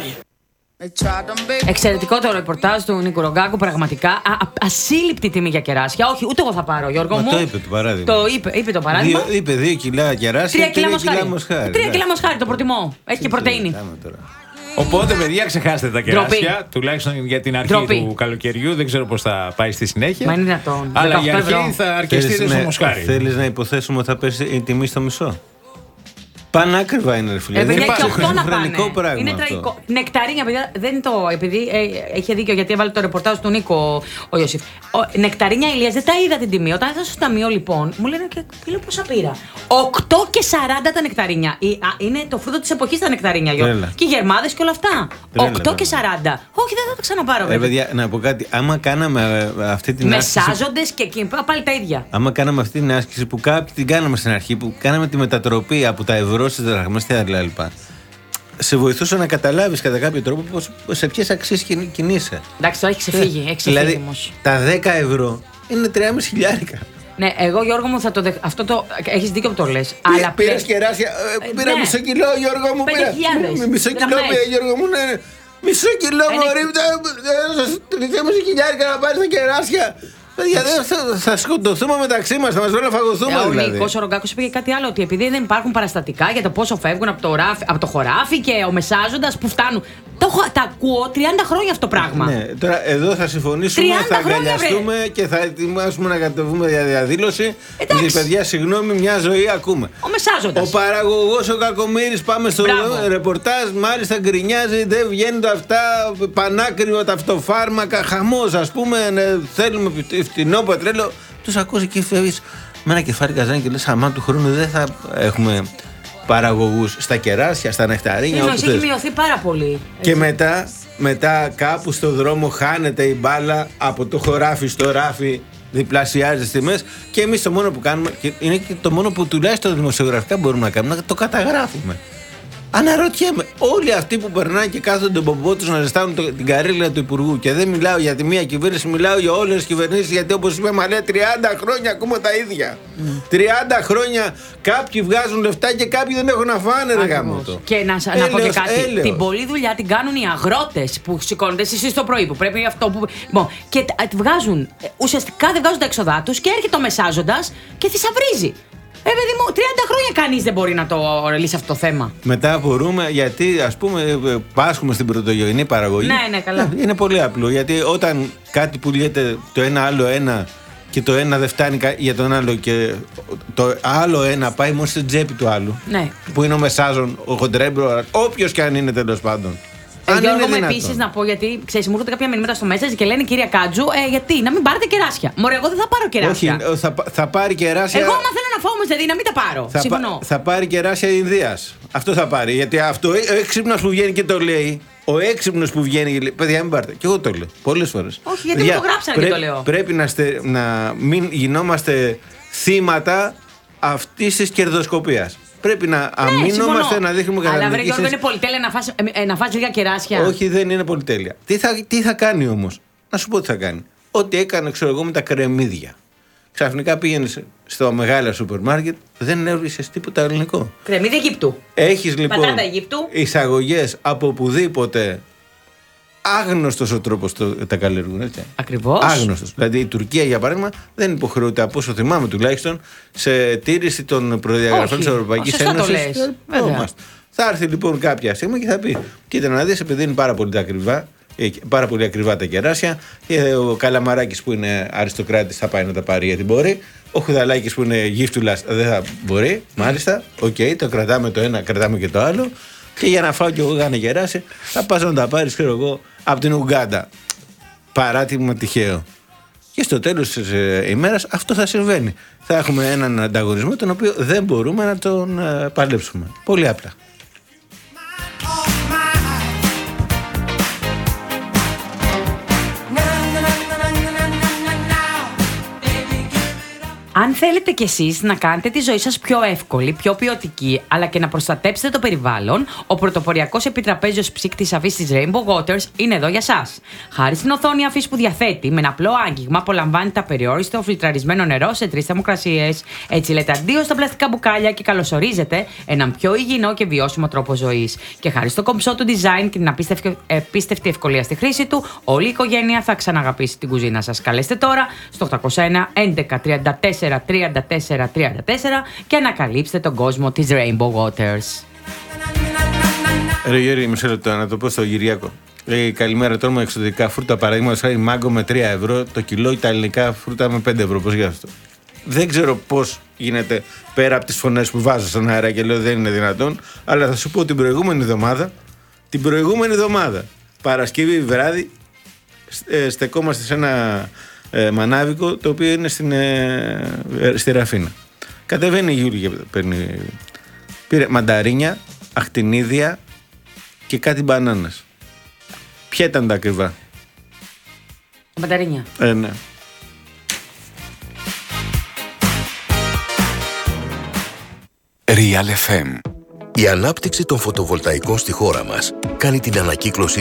Εξαιρετικό το ρεπορτάζ του Νίκου Ρογκάκου, πραγματικά. Α, α, ασύλληπτη τιμή για κεράσια. Όχι, ούτε εγώ θα πάρω, Γιώργο Μα μου. το είπε το παράδειγμα. Το είπε, είπε το παράδειγμα. Δύο, είπε δύο κιλά κεράσια Τρία και κιλά τρία κιλά μοσχάρι. μοσχάρι. Τρία κιλά μοσχάρι, το προτιμώ. Έχει και πρωτεΐνη. Οπότε, παιδιά, ξεχάστε τα κεράσια. Ντροπή. Τουλάχιστον για την αρχή Ντροπή. του καλοκαιριού. Δεν ξέρω πώς θα πάει στη συνέχεια. Μα είναι δυνατόν. Αλλά για δεκαοκτώ αρχή ευρώ. θα αρκεστείτε στο μοσχάρι. Θέλεις να υποθέσουμε ότι θα πέσει η τιμή στο μισό. Πανάκριβα είναι, ρε φίλε. Ε, Δεν παιδιά, και υπάρχει οκτώ να χρονικό πάνε. πράγμα Είναι αυτό. τραγικό. Νεκταρίνια, παιδιά, δεν είναι το. Επειδή ε, έχει δίκιο, γιατί έβαλε το ρεπορτάζ του Νίκο ο Ιωσήφ. Ο, νεκταρίνια Ηλίας, δεν τα είδα την τιμή. Όταν έφτασα στο ταμείο, λοιπόν, μου λένε και λέω πόσα πήρα. οκτώ και σαράντα τα νεκταρίνια. Η, α, είναι το φρούτο της εποχής τα νεκταρίνια, Γιώργο. Και οι γερμάδες και όλα αυτά. Τρέλα, οκτώ και βέβαια. σαράντα. Όχι, δεν θα τα ξαναπάρω, Ε, βέβαια. παιδιά, να πω κάτι. Άμα κάναμε ε, αυτή την άσκηση. Μεσάζοντες και εκεί, πάλι τα ίδια. Άμα κάναμε αυτή την άσκηση που κάποιοι την κάναμε στην αρχή, που κάναμε τη μετατροπή από τα ευρώ στις δραχμές και τα λοιπά, σε βοηθούσε να καταλάβεις κατά κάποιο τρόπο πώς, σε ποιες αξίες κιν- κινείσαι. Εντάξει, τώρα έχει ξεφύγει. Έχει ξεφύγει Δηλαδή, όμως. τα δέκα ευρώ είναι τρία και πέντε χιλιάρικα. Ναι, εγώ Γιώργο μου θα το δεχ... Αυτό το. Έχεις δίκιο που το λες. Αλλά Πήρες πλέ- κεράσια. ε, Πήρα ναι. μισό κιλό, Γιώργο μου. Πέντε Πήρα. χιλιάδες Μ- Μισό κιλό, δραχμές. πήρα, Γιώργο μου. Ναι, ναι. Μισό κιλό, Είναι- μωρή. Τρία χιλιάρικα να πάρεις τα κεράσια. Παιδιά, θα, θα σκοτωθούμε μεταξύ μας, θα μας βρουν να φαγωθούμε. Ε, ο δηλαδή. Νίκος ο Ρογκάκος είπε και κάτι άλλο, ότι επειδή δεν υπάρχουν παραστατικά για το πόσο φεύγουν από το, ράφι, από το χωράφι και ο μεσάζοντας που φτάνουν. Το, τα ακούω τριάντα χρόνια αυτό το πράγμα. Ναι, τώρα εδώ θα συμφωνήσουμε, θα αγκαλιαστούμε και θα ετοιμάσουμε να κατεβούμε για διαδήλωση. Γιατί παιδιά, συγγνώμη, μια ζωή ακούμε. Ο μεσάζοντας. Ο παραγωγός, ο Κακομοίρης, πάμε στο Μπράβο. ρεπορτάζ, μάλιστα γκρινιάζει, δεν βγαίνουν αυτά, πανάκριβα τα αυτοφάρμακα, χαμός, ας πούμε, ναι, θέλουμε φτηνό πετρέλαιο. Τους ακούς εκεί, φεύγεις με ένα κεφάλι καζάνι και λες, αμά του χρόνου δεν θα έχουμε παραγωγούς στα κεράσια, στα νεκταρίνια. Ήνως, έχει μειωθεί πάρα πολύ. Και μετά, μετά κάπου στο δρόμο χάνεται η μπάλα από το χωράφι στο ράφι, διπλασιάζει τις τιμές και εμείς το μόνο που κάνουμε, και είναι και το μόνο που τουλάχιστον δημοσιογραφικά μπορούμε να κάνουμε, να το καταγράφουμε. Αναρωτιέμαι, όλοι αυτοί που περνάνε και κάθονται τον πομπό τους να ζεστάνουν το, την καρέλα του Υπουργού, και δεν μιλάω για τη μία κυβέρνηση, μιλάω για όλες τις κυβερνήσεις, γιατί όπως είπε Μαλέ, τριάντα χρόνια ακούμε τα ίδια. Mm. τριάντα χρόνια κάποιοι βγάζουν λεφτά και κάποιοι δεν έχουν να φάνε, ρε γάμο το. Και να, έλεος, να πω και κάτι. Έλεος. Την πολλή δουλειά την κάνουν οι αγρότες που σηκώνονται εσείς το πρωί, που πρέπει αυτό που. Bon, και βγάζουν, ουσιαστικά δεν βγάζουν τα έξοδά τους και έρχεται ο μεσάζοντας και θησαυρίζει. Ε, παιδί μου, τριάντα χρόνια κανείς δεν μπορεί να το λύσει αυτό το θέμα. Μετά μπορούμε, γιατί ας πούμε πάσχουμε στην πρωτογενή παραγωγή. Ναι, ναι, καλά. Είναι πολύ απλό, γιατί όταν κάτι πουλιέται το ένα άλλο ένα και το ένα δεν φτάνει για τον άλλο και το άλλο ένα πάει μόνο στην τσέπη του άλλου. Ναι. Που είναι ο μεσάζων, ο χοντρέμπρο, όποιος και αν είναι τέλος πάντων. Ε, Γιώργο, μου επίσης να πω, γιατί ξέρεις, μου έρχονται κάποια μηνύματα στο message και λένε, κυρία Κάτζου, ε, γιατί να μην πάρετε κεράσια. Μωρέ, εγώ δεν θα πάρω κεράσια. Όχι, θα, θα πάρει κεράσια. Εγώ, άμα θέλω να φάω όμως, δηλαδή να μην τα πάρω. Θα, Συμφωνώ. θα πάρει κεράσια Ινδίας. Αυτό θα πάρει. Γιατί αυτό, ο έξυπνος που βγαίνει και το λέει, ο έξυπνος που βγαίνει και λέει, παιδιά, μην πάρετε. Και εγώ το λέω πολλές φορές. Όχι, γιατί μου το γράψανε και το λέω. Πρέπει να, στε, να μην γινόμαστε θύματα αυτής της κερδοσκοπίας. Πρέπει να αμήνομαστε, ναι, να δείχνουμε κατά. Αλλά βρε Γιώργο, είναι πολυτέλεια να φας, ε, να φας λίγα κεράσια. Όχι, δεν είναι πολυτέλεια. Τι θα, τι θα κάνει όμως? Να σου πω τι θα κάνει. Ό,τι έκανε, ξέρω εγώ, με τα κρεμμύδια. Ξαφνικά πήγαινε στο μεγάλο σούπερ μάρκετ, δεν έβρισκες τίποτα ελληνικό. Κρεμμύδια Αιγύπτου. Έχεις λοιπόν Αιγύπτου. εισαγωγές από οπουδήποτε. Άγνωστος ο τρόπος το, τα καλλιεργούν, έτσι. Ακριβώς. Άγνωστος. Δηλαδή η Τουρκία, για παράδειγμα, δεν υποχρεούται, από όσο θυμάμαι τουλάχιστον, σε τήρηση των προδιαγραφών της Ευρωπαϊκής Ένωσης. Θα έρθει λοιπόν κάποια στιγμή και θα πει: κοίτα να δεις, επειδή είναι πάρα πολύ τα ακριβά, πάρα πολύ ακριβά τα κεράσια, και ο Καλαμαράκης που είναι αριστοκράτης θα πάει να τα πάρει γιατί μπορεί. Ο Χουδαλάκης που είναι γύφτουλας δεν θα μπορεί. Μάλιστα, οκ, okay, το κρατάμε το ένα, κρατάμε και το άλλο. Και για να φάω κι εγώ γάνε κεράσια, θα πας να τα πάρεις, ξέρω εγώ, από την Ουγκάντα. Παράτημα τυχαίο. Και στο τέλος της ε, ημέρας αυτό θα συμβαίνει. Θα έχουμε έναν ανταγωνισμό τον οποίο δεν μπορούμε να τον ε, παλέψουμε. Πολύ απλά. Αν θέλετε κι εσείς να κάνετε τη ζωή σας πιο εύκολη, πιο ποιοτική, αλλά και να προστατέψετε το περιβάλλον, ο πρωτοποριακός επιτραπέζιος ψύκτης αφής της Rainbow Waters είναι εδώ για σας. Χάρη στην οθόνη αφής που διαθέτει, με ένα απλό άγγιγμα απολαμβάνετε απεριόριστο φιλτραρισμένο νερό σε τρεις θερμοκρασίες. Έτσι λέτε αντίο στα πλαστικά μπουκάλια και καλωσορίζετε έναν πιο υγιεινό και βιώσιμο τρόπο ζωής. Και χάρη στο κομψό του design και την απίστευτη ευκολία στη χρήση του, όλη η οικογένεια θα ξαναγαπήσει την κουζίνα σας. Καλέστε τώρα στο οκτακόσια ένα έντεκα τριάντα τέσσερα τριάντα τέσσερα τριάντα τέσσερα και ανακαλύψτε τον κόσμο της Rainbow Waters. Ρε Γιώργη, μισό λεπτό να το πω στο Γυριάκο. Λέει, καλημέρα, τρώμε εξωτικά φρούτα. Παραδείγματος χάρη μάγκο με τρία ευρώ, το κιλό, τα ελληνικά φρούτα με πέντε ευρώ. Πώς γι' αυτό? Δεν ξέρω πώς γίνεται πέρα από τις φωνές που βάζω στον αέρα και λέω δεν είναι δυνατόν, αλλά θα σου πω την προηγούμενη εβδομάδα, την προηγούμενη εβδομάδα, Παρασκευή βράδυ, ε, στεκόμαστε σε ένα ε, μανάβικο το οποίο είναι στην, ε, ε, στη Ραφίνα. Κατεβαίνει η Γιούλη και παίρνει, πήρε μανταρίνια, αχτινίδια και κάτι μπανάνες. Ποια ήταν τα ακριβά? Μανταρίνια. Ε, ναι. Real εφ εμ. Η ανάπτυξη των φωτοβολταϊκών στη χώρα μας κάνει την ανακύκλωση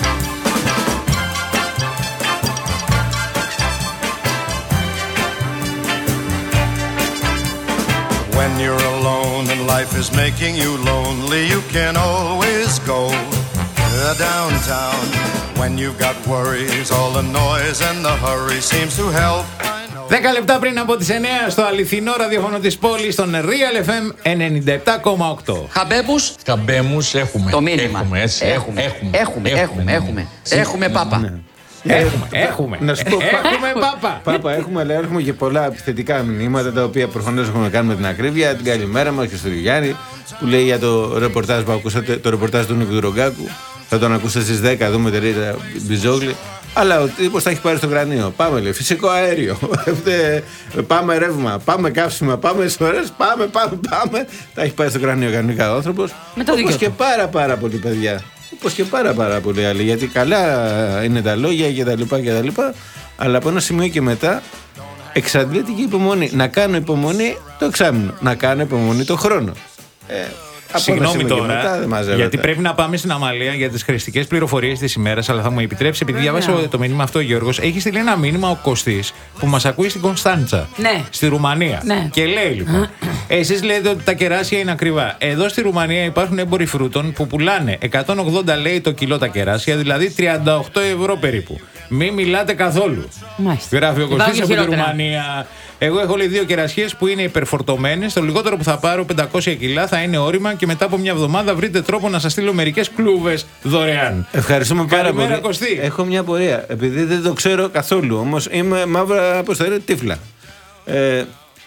When you're alone and life is making you lonely, you can always go uh, downtown. When When you've got worries, all the noise and the hurry seems to help. Δέκα λεπτά πριν από τις εννιά στο αληθινό ραδιόφωνο της πόλης, στον Real εφ εμ ενενήντα επτά κόμμα οκτώ. Χαμπέμους. Χαμπέμους έχουμε. Το μήνυμα. Έχουμε, έτσι. Έχουμε, έχουμε, έχουμε, έχουμε, έχουμε. Έχουμε πάπα. Ναι. Έχουμε, έχουμε. Να σου πω, έχουμε πάπα. Πάπα, έχουμε, αλλά έχουμε και πολλά επιθετικά μηνύματα τα οποία προφανώς έχουμε κάνει με την ακρίβεια. Την καλημέρα μας και στο Γιάννη που λέει για το ρεπορτάζ που ακούσατε, το ρεπορτάζ του Νίκου Δουρογκάκου. Θα τον ακούσετε στις δέκα εδώ με τη Ρίτα Μπιζόγλη. Αλλά ο τύπος τα έχει πάρει στο κρανίο. Πάμε, λέει, φυσικό αέριο. Πάμε ρεύμα, πάμε καύσιμα, πάμε σωρές, πάμε, πάμε, πάμε. Τα έχει πάρει στο κρανίο κανονικά ο άνθρωπος. Όπως και πάρα πάρα πολλοί παιδιά. Όπως και πάρα πάρα πολλοί άλλοι. Γιατί καλά είναι τα λόγια και τα λοιπά και τα λοιπά. Αλλά από ένα σημείο και μετά εξαντλείται και η υπομονή. Να κάνω υπομονή το εξάμηνο. Να κάνω υπομονή το χρόνο. Ε, Συγγνώμη τώρα, γιατί πρέπει να πάμε στην Αμαλία για τις χρηστικές πληροφορίες της ημέρας, αλλά θα μου επιτρέψει, επειδή διάβασα το μήνυμα αυτό ο Γιώργος, έχει στείλει ένα μήνυμα ο Κωστής που μας ακούει στην Κωνσταντσα, ναι. στη Ρουμανία. Ναι. Και λέει λοιπόν, εσείς λέτε ότι τα κεράσια είναι ακριβά. Εδώ στη Ρουμανία υπάρχουν έμποροι φρούτων που πουλάνε εκατόν ογδόντα λέει το κιλό τα κεράσια, δηλαδή τριάντα οκτώ ευρώ περίπου. Μην μιλάτε καθόλου. Μάλιστα. Γράφει ο Κωστής από τη Ρουμανία. Εγώ έχω λέει δύο κερασιές που είναι υπερφορτωμένες. Το λιγότερο που θα πάρω πεντακόσια κιλά θα είναι όρημα και μετά από μια εβδομάδα βρείτε τρόπο να σας στείλω μερικές κλούβες δωρεάν. Ευχαριστούμε πάρα Καλημέρα, πολύ. Κωστή. Έχω μια πορεία. Επειδή δεν το ξέρω καθόλου, όμως είμαι μαύρα από το τύφλα. Ε,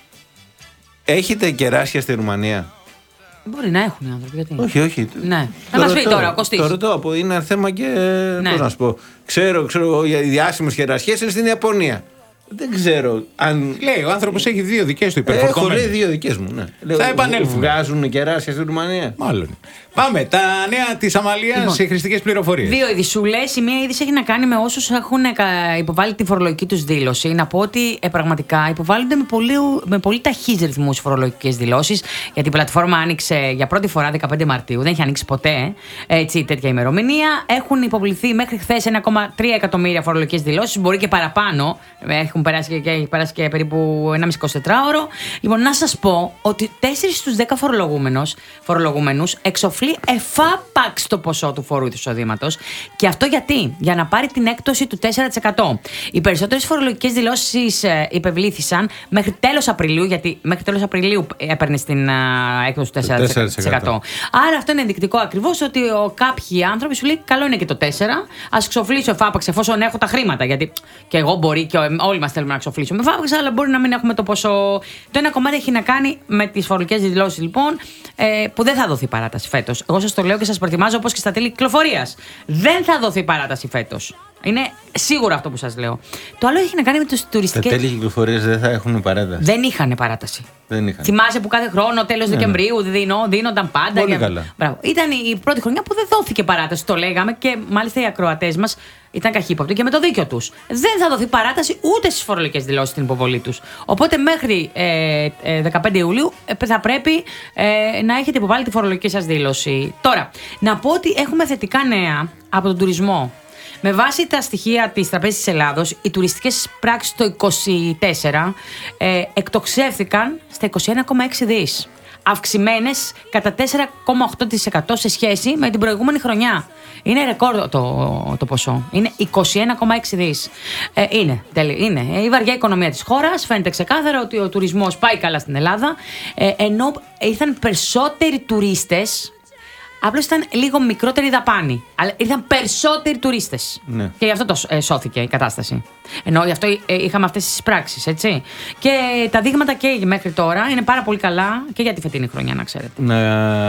έχετε κεράσια στη Ρουμανία? Μπορεί να έχουν οι άνθρωποι. Γιατί? Όχι, όχι. Ναι. Θα μας πει τώρα ο Κωστής. Το ρωτώ, είναι ένα θέμα και. Ναι. Πώς να σου πω. Ξέρω, ξέρω, οι διάσημες κερασιές είναι στην Ιαπωνία. Δεν ξέρω αν. Λέει, ο άνθρωπος έχει δύο δικές του υπερφορτωμένες. Έχω λέει δύο δικές μου, ναι. Θα Λέω, επανέλθουμε. Βγάζουν κεράσια στη Ρουμανία. Μάλλον. Πάμε. Τα νέα της Αμαλίας Λοιπόν, σε χρηστικές πληροφορίες. Δύο ειδισούλες. Η μία είδηση έχει να κάνει με όσους έχουν υποβάλει τη φορολογική τους δήλωση. Να πω ότι ε, πραγματικά υποβάλλονται με πολύ, με πολύ ταχύς ρυθμούς φορολογικές δηλώσεις. Γιατί η πλατφόρμα άνοιξε για πρώτη φορά δεκαπέντε Μαρτίου. Δεν είχε ανοίξει ποτέ έτσι, τέτοια ημερομηνία. Έχουν υποβληθεί μέχρι χθες ένα κόμμα τρία εκατομμύρια φορολογικές δηλώσεις. Μπορεί και παραπάνω. Έχουν περάσει και, έχει περάσει και περίπου ένα μισό εικοσιτετράωρο. Λοιπόν, να σας πω ότι τέσσερις στους δέκα φορολογούμενους εξοφλεί εφάπαξ το ποσό του φόρου εισοδήματος. Και αυτό γιατί? Για να πάρει την έκπτωση του τέσσερα τοις εκατό. Οι περισσότερες φορολογικές δηλώσεις υπευλήθησαν μέχρι τέλος Απριλίου, γιατί μέχρι τέλος Απριλίου έπαιρνε την έκπτωση του τέσσερα τοις εκατό. Άρα αυτό είναι ενδεικτικό ακριβώς ότι ο, κάποιοι άνθρωποι σου λέει: καλό είναι και το τέσσερα, ας ξοφλήσω εφάπαξ εφόσον έχω τα χρήματα. Γιατί και εγώ μπορεί και όλοι μας θέλουμε να ξοφλήσουμε εφάπαξ, αλλά μπορεί να μην έχουμε το ποσό. Το ένα κομμάτι έχει να κάνει με τις φορολογικές δηλώσεις λοιπόν, ε, που δεν θα δοθεί παράταση φέτος. Εγώ σας το λέω και σας προετοιμάζω όπως και στα τέλη κυκλοφορίας. Δεν θα δοθεί παράταση φέτος. Είναι σίγουρο αυτό που σας λέω. Το άλλο έχει να κάνει με τους τουριστικές. Τα τέλη κυκλοφορίας δεν θα έχουν παράταση. Δεν είχαν παράταση. Δεν είχαν. Θυμάσαι που κάθε χρόνο τέλος ναι, Δεκεμβρίου ναι. Δίνω, δίνονταν πάντα. Πολύ για... καλά. Μπράβο. Ήταν η πρώτη χρονιά που δεν δόθηκε παράταση. Το λέγαμε και μάλιστα οι ακροατές μας ήταν καχύποπτοι και με το δίκιο τους. Δεν θα δοθεί παράταση ούτε στις φορολογικές δηλώσεις στην υποβολή τους. Οπότε μέχρι ε, ε, δεκαπέντε Ιουλίου ε, θα πρέπει ε, να έχετε υποβάλει τη φορολογική σας δήλωση. Τώρα, να πω ότι έχουμε θετικά νέα από τον τουρισμό. Με βάση τα στοιχεία της Τραπέζης της Ελλάδος, οι τουριστικές πράξεις το είκοσι τέσσερα ε, εκτοξεύθηκαν στα είκοσι ένα κόμμα έξι δις. Αυξημένες κατά τέσσερα κόμμα οκτώ τοις εκατό σε σχέση με την προηγούμενη χρονιά. Είναι ρεκόρ το, το ποσό. Είναι είκοσι ένα κόμμα έξι δις. Ε, είναι, τέλει, είναι. Η βαριά οικονομία της χώρας. Φαίνεται ξεκάθαρα ότι ο τουρισμός πάει καλά στην Ελλάδα. Ε, ενώ ήρθαν περισσότεροι τουρίστες. Απλώς ήταν λίγο μικρότερη δαπάνη. Αλλά ήρθαν περισσότεροι τουρίστες. Ναι. Και γι' αυτό το ε, σώθηκε η κατάσταση. Ενώ γι' αυτό ε, είχαμε αυτές τις πράξεις, έτσι. Και τα δείγματα και μέχρι τώρα είναι πάρα πολύ καλά και για τη φετινή χρονιά, να ξέρετε. Να,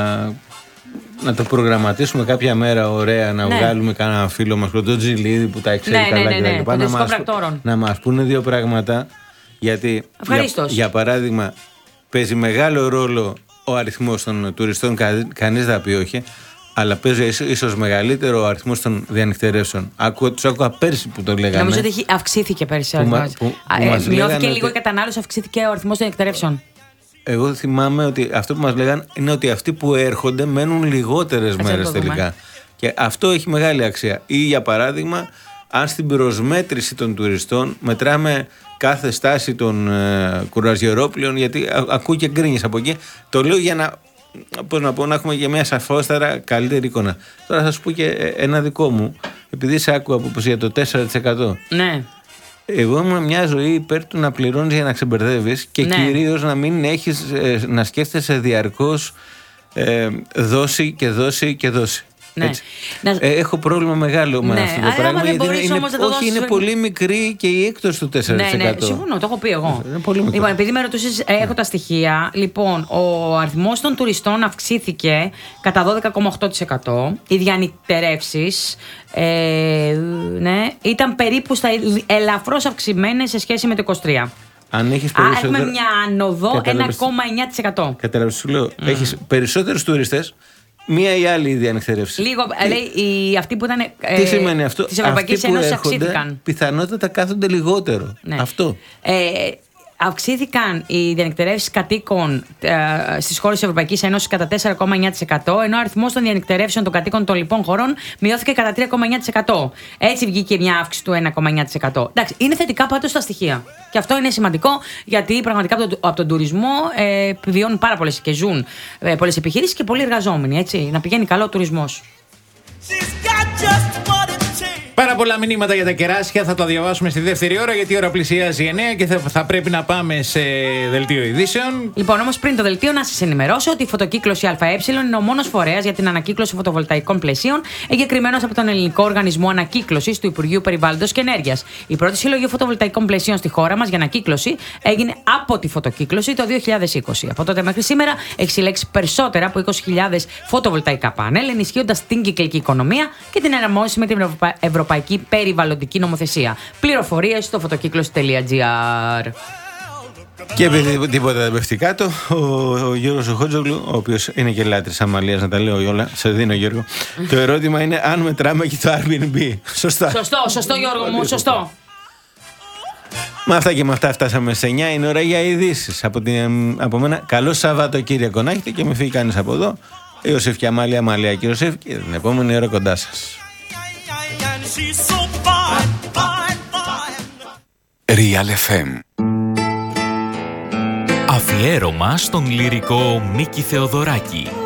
να το προγραμματίσουμε κάποια μέρα ωραία, να ναι. βγάλουμε κανένα φίλο μας, τον Τζιλίδη που τα ξέρει ναι, καλά ναι, ναι, κτλ. ναι, να, μας, να μας πούνε δύο πράγματα. Γιατί, για, για παράδειγμα, παίζει μεγάλο ρόλο ο αριθμός των τουριστών, κα, κανείς δεν θα πει όχι, αλλά παίζει ίσως μεγαλύτερο ο αριθμός των διανυκτερεύσεων. Άκου, τους άκουγα πέρσι που το λέγανε. Νομίζω ότι αυξήθηκε πέρσι ο αριθμός. Που, που, ε, μειώθηκε λίγο ότι... η κατανάλωση, αυξήθηκε ο αριθμός των διανυκτερεύσεων. Εγώ θυμάμαι ότι αυτό που μας λέγανε είναι ότι αυτοί που έρχονται μένουν λιγότερες μέρες τελικά. Και αυτό έχει μεγάλη αξία. Ή για παράδειγμα, αν στην προσμέτρηση των τουριστών μετράμε κάθε στάση των ε, κουραζιερόπλαιων, γιατί α, ακούω και γκρίνιες από εκεί. Το λέω για να, πώς να πω, να έχουμε και μια σαφώστερα καλύτερη εικόνα. Τώρα θα σας πω και ένα δικό μου. επειδή σε άκουγα από πως για το τέσσερα τοις εκατό. Ναι. Εγώ ήμουν μια ζωή υπέρ του να πληρώνεις για να ξεμπερδεύεις και Ναι. κυρίως να μην έχεις, ε, να σκέφτεσαι διαρκώς ε, δώσει και δώσει και δώσει. Ναι. Έτσι. Να... Ε, έχω πρόβλημα μεγάλο με ναι. αυτό το Άρα, πράγμα. δεν Γιατί είναι, όμως να το όχι, δώσεις... είναι πολύ μικρή και η έκπτωση του τέσσερα τοις εκατό. Ναι, ναι, συμφωνώ, το έχω πει εγώ. Είναι πολύ μικρό. Λοιπόν, επειδή με ρωτούσες, έχω τα στοιχεία. Λοιπόν, ο αριθμός των τουριστών αυξήθηκε κατά δώδεκα κόμμα οκτώ τοις εκατό. Οι διανυκτερεύσεις ε, ναι, ήταν περίπου στα ελαφρώς αυξημένες σε σχέση με το είκοσι τρία. Αν έχεις Α, περισσότερο... έχουμε μια άνοδο ένα κόμμα εννιά τοις εκατό. Κατάλαβες, σου λέω, mm. έχεις περισσότερους τουριστές, μία ή άλλη διανυκτερεύση. Λίγο, τι... λέει, οι, αυτοί που ήταν ε, τι σημαίνει αυτό? Της Ευρωπαϊκής Ένωσης αυξήθηκαν. Πιθανότατα κάθονται λιγότερο. Ναι. Αυτό. Ε, αυξήθηκαν οι διανυκτερεύσεις κατοίκων ε, στις χώρες της Ευρωπαϊκής Ένωσης κατά τέσσερα κόμμα εννιά τοις εκατό, ενώ ο αριθμός των διανυκτερεύσεων των κατοίκων των λοιπών χωρών μειώθηκε κατά τρία κόμμα εννιά τοις εκατό. Έτσι βγήκε μια αύξηση του ένα κόμμα εννιά τοις εκατό. Εντάξει, είναι θετικά πάντως τα στοιχεία. Και αυτό είναι σημαντικό, γιατί πραγματικά από τον, από τον τουρισμό ε, επιβιώνουν πάρα πολλές και ζουν ε, πολλές επιχειρήσεις και πολλοί εργαζόμενοι. Έτσι, να πηγαίνει καλό ο τουρισμός. Πάρα πολλά μηνύματα για τα κεράσια θα τα διαβάσουμε στη δεύτερη ώρα, γιατί η ώρα πλησιάζει εννιά και θα, θα πρέπει να πάμε σε δελτίο ειδήσεων. Λοιπόν, όμως πριν το δελτίο, να σας ενημερώσω ότι η φωτοκύκλωση ΑΕ είναι ο μόνος φορέας για την ανακύκλωση φωτοβολταϊκών πλαισίων, εγκεκριμένος από τον Ελληνικό Οργανισμό Ανακύκλωσης του Υπουργείου Περιβάλλοντος και Ενέργειας. Η πρώτη συλλογή φωτοβολταϊκών πλαισίων στη χώρα μας για ανακύκλωση έγινε από τη φωτοκύκλωση το δύο χιλιάδες είκοσι. Από τότε μέχρι σήμερα έχει συλλέξει περισσότερα από είκοσι χιλιάδες φωτοβολταϊκά πάνελ, ενισχύοντας την κυκλική οικονομία και την εναρμόνιση με την Ευρωπαϊκή Περιβαλλοντική Νομοθεσία. Πληροφορίες στο φωτοκύκλωση τελεία τζι άρ. Και επειδή τίποτα δεν πέφτει κάτω, ο, ο Γιώργος ο Χότζογλου, ο οποίος είναι και λάτρης Αμαλίας, να τα λέω όλα, σε δίνω Γιώργο. Το ερώτημα είναι αν μετράμε και το Airbnb. Σωστά. Σωστό, σωστό Γιώργο μου, σωστό. Με αυτά και με αυτά φτάσαμε σε εννιά. Είναι ώρα για ειδήσεις. Από, από μένα, καλό Σαββατοκύριακο να έχετε και μην φύγει κανείς από εδώ. Ιωσήφ και Αμαλία, Αμαλία και Ιωσήφ, και την επόμενη ώρα κοντά σας. Real εφ εμ. Αφιέρωμα στον λυρικό Μίκη Θεοδωράκη.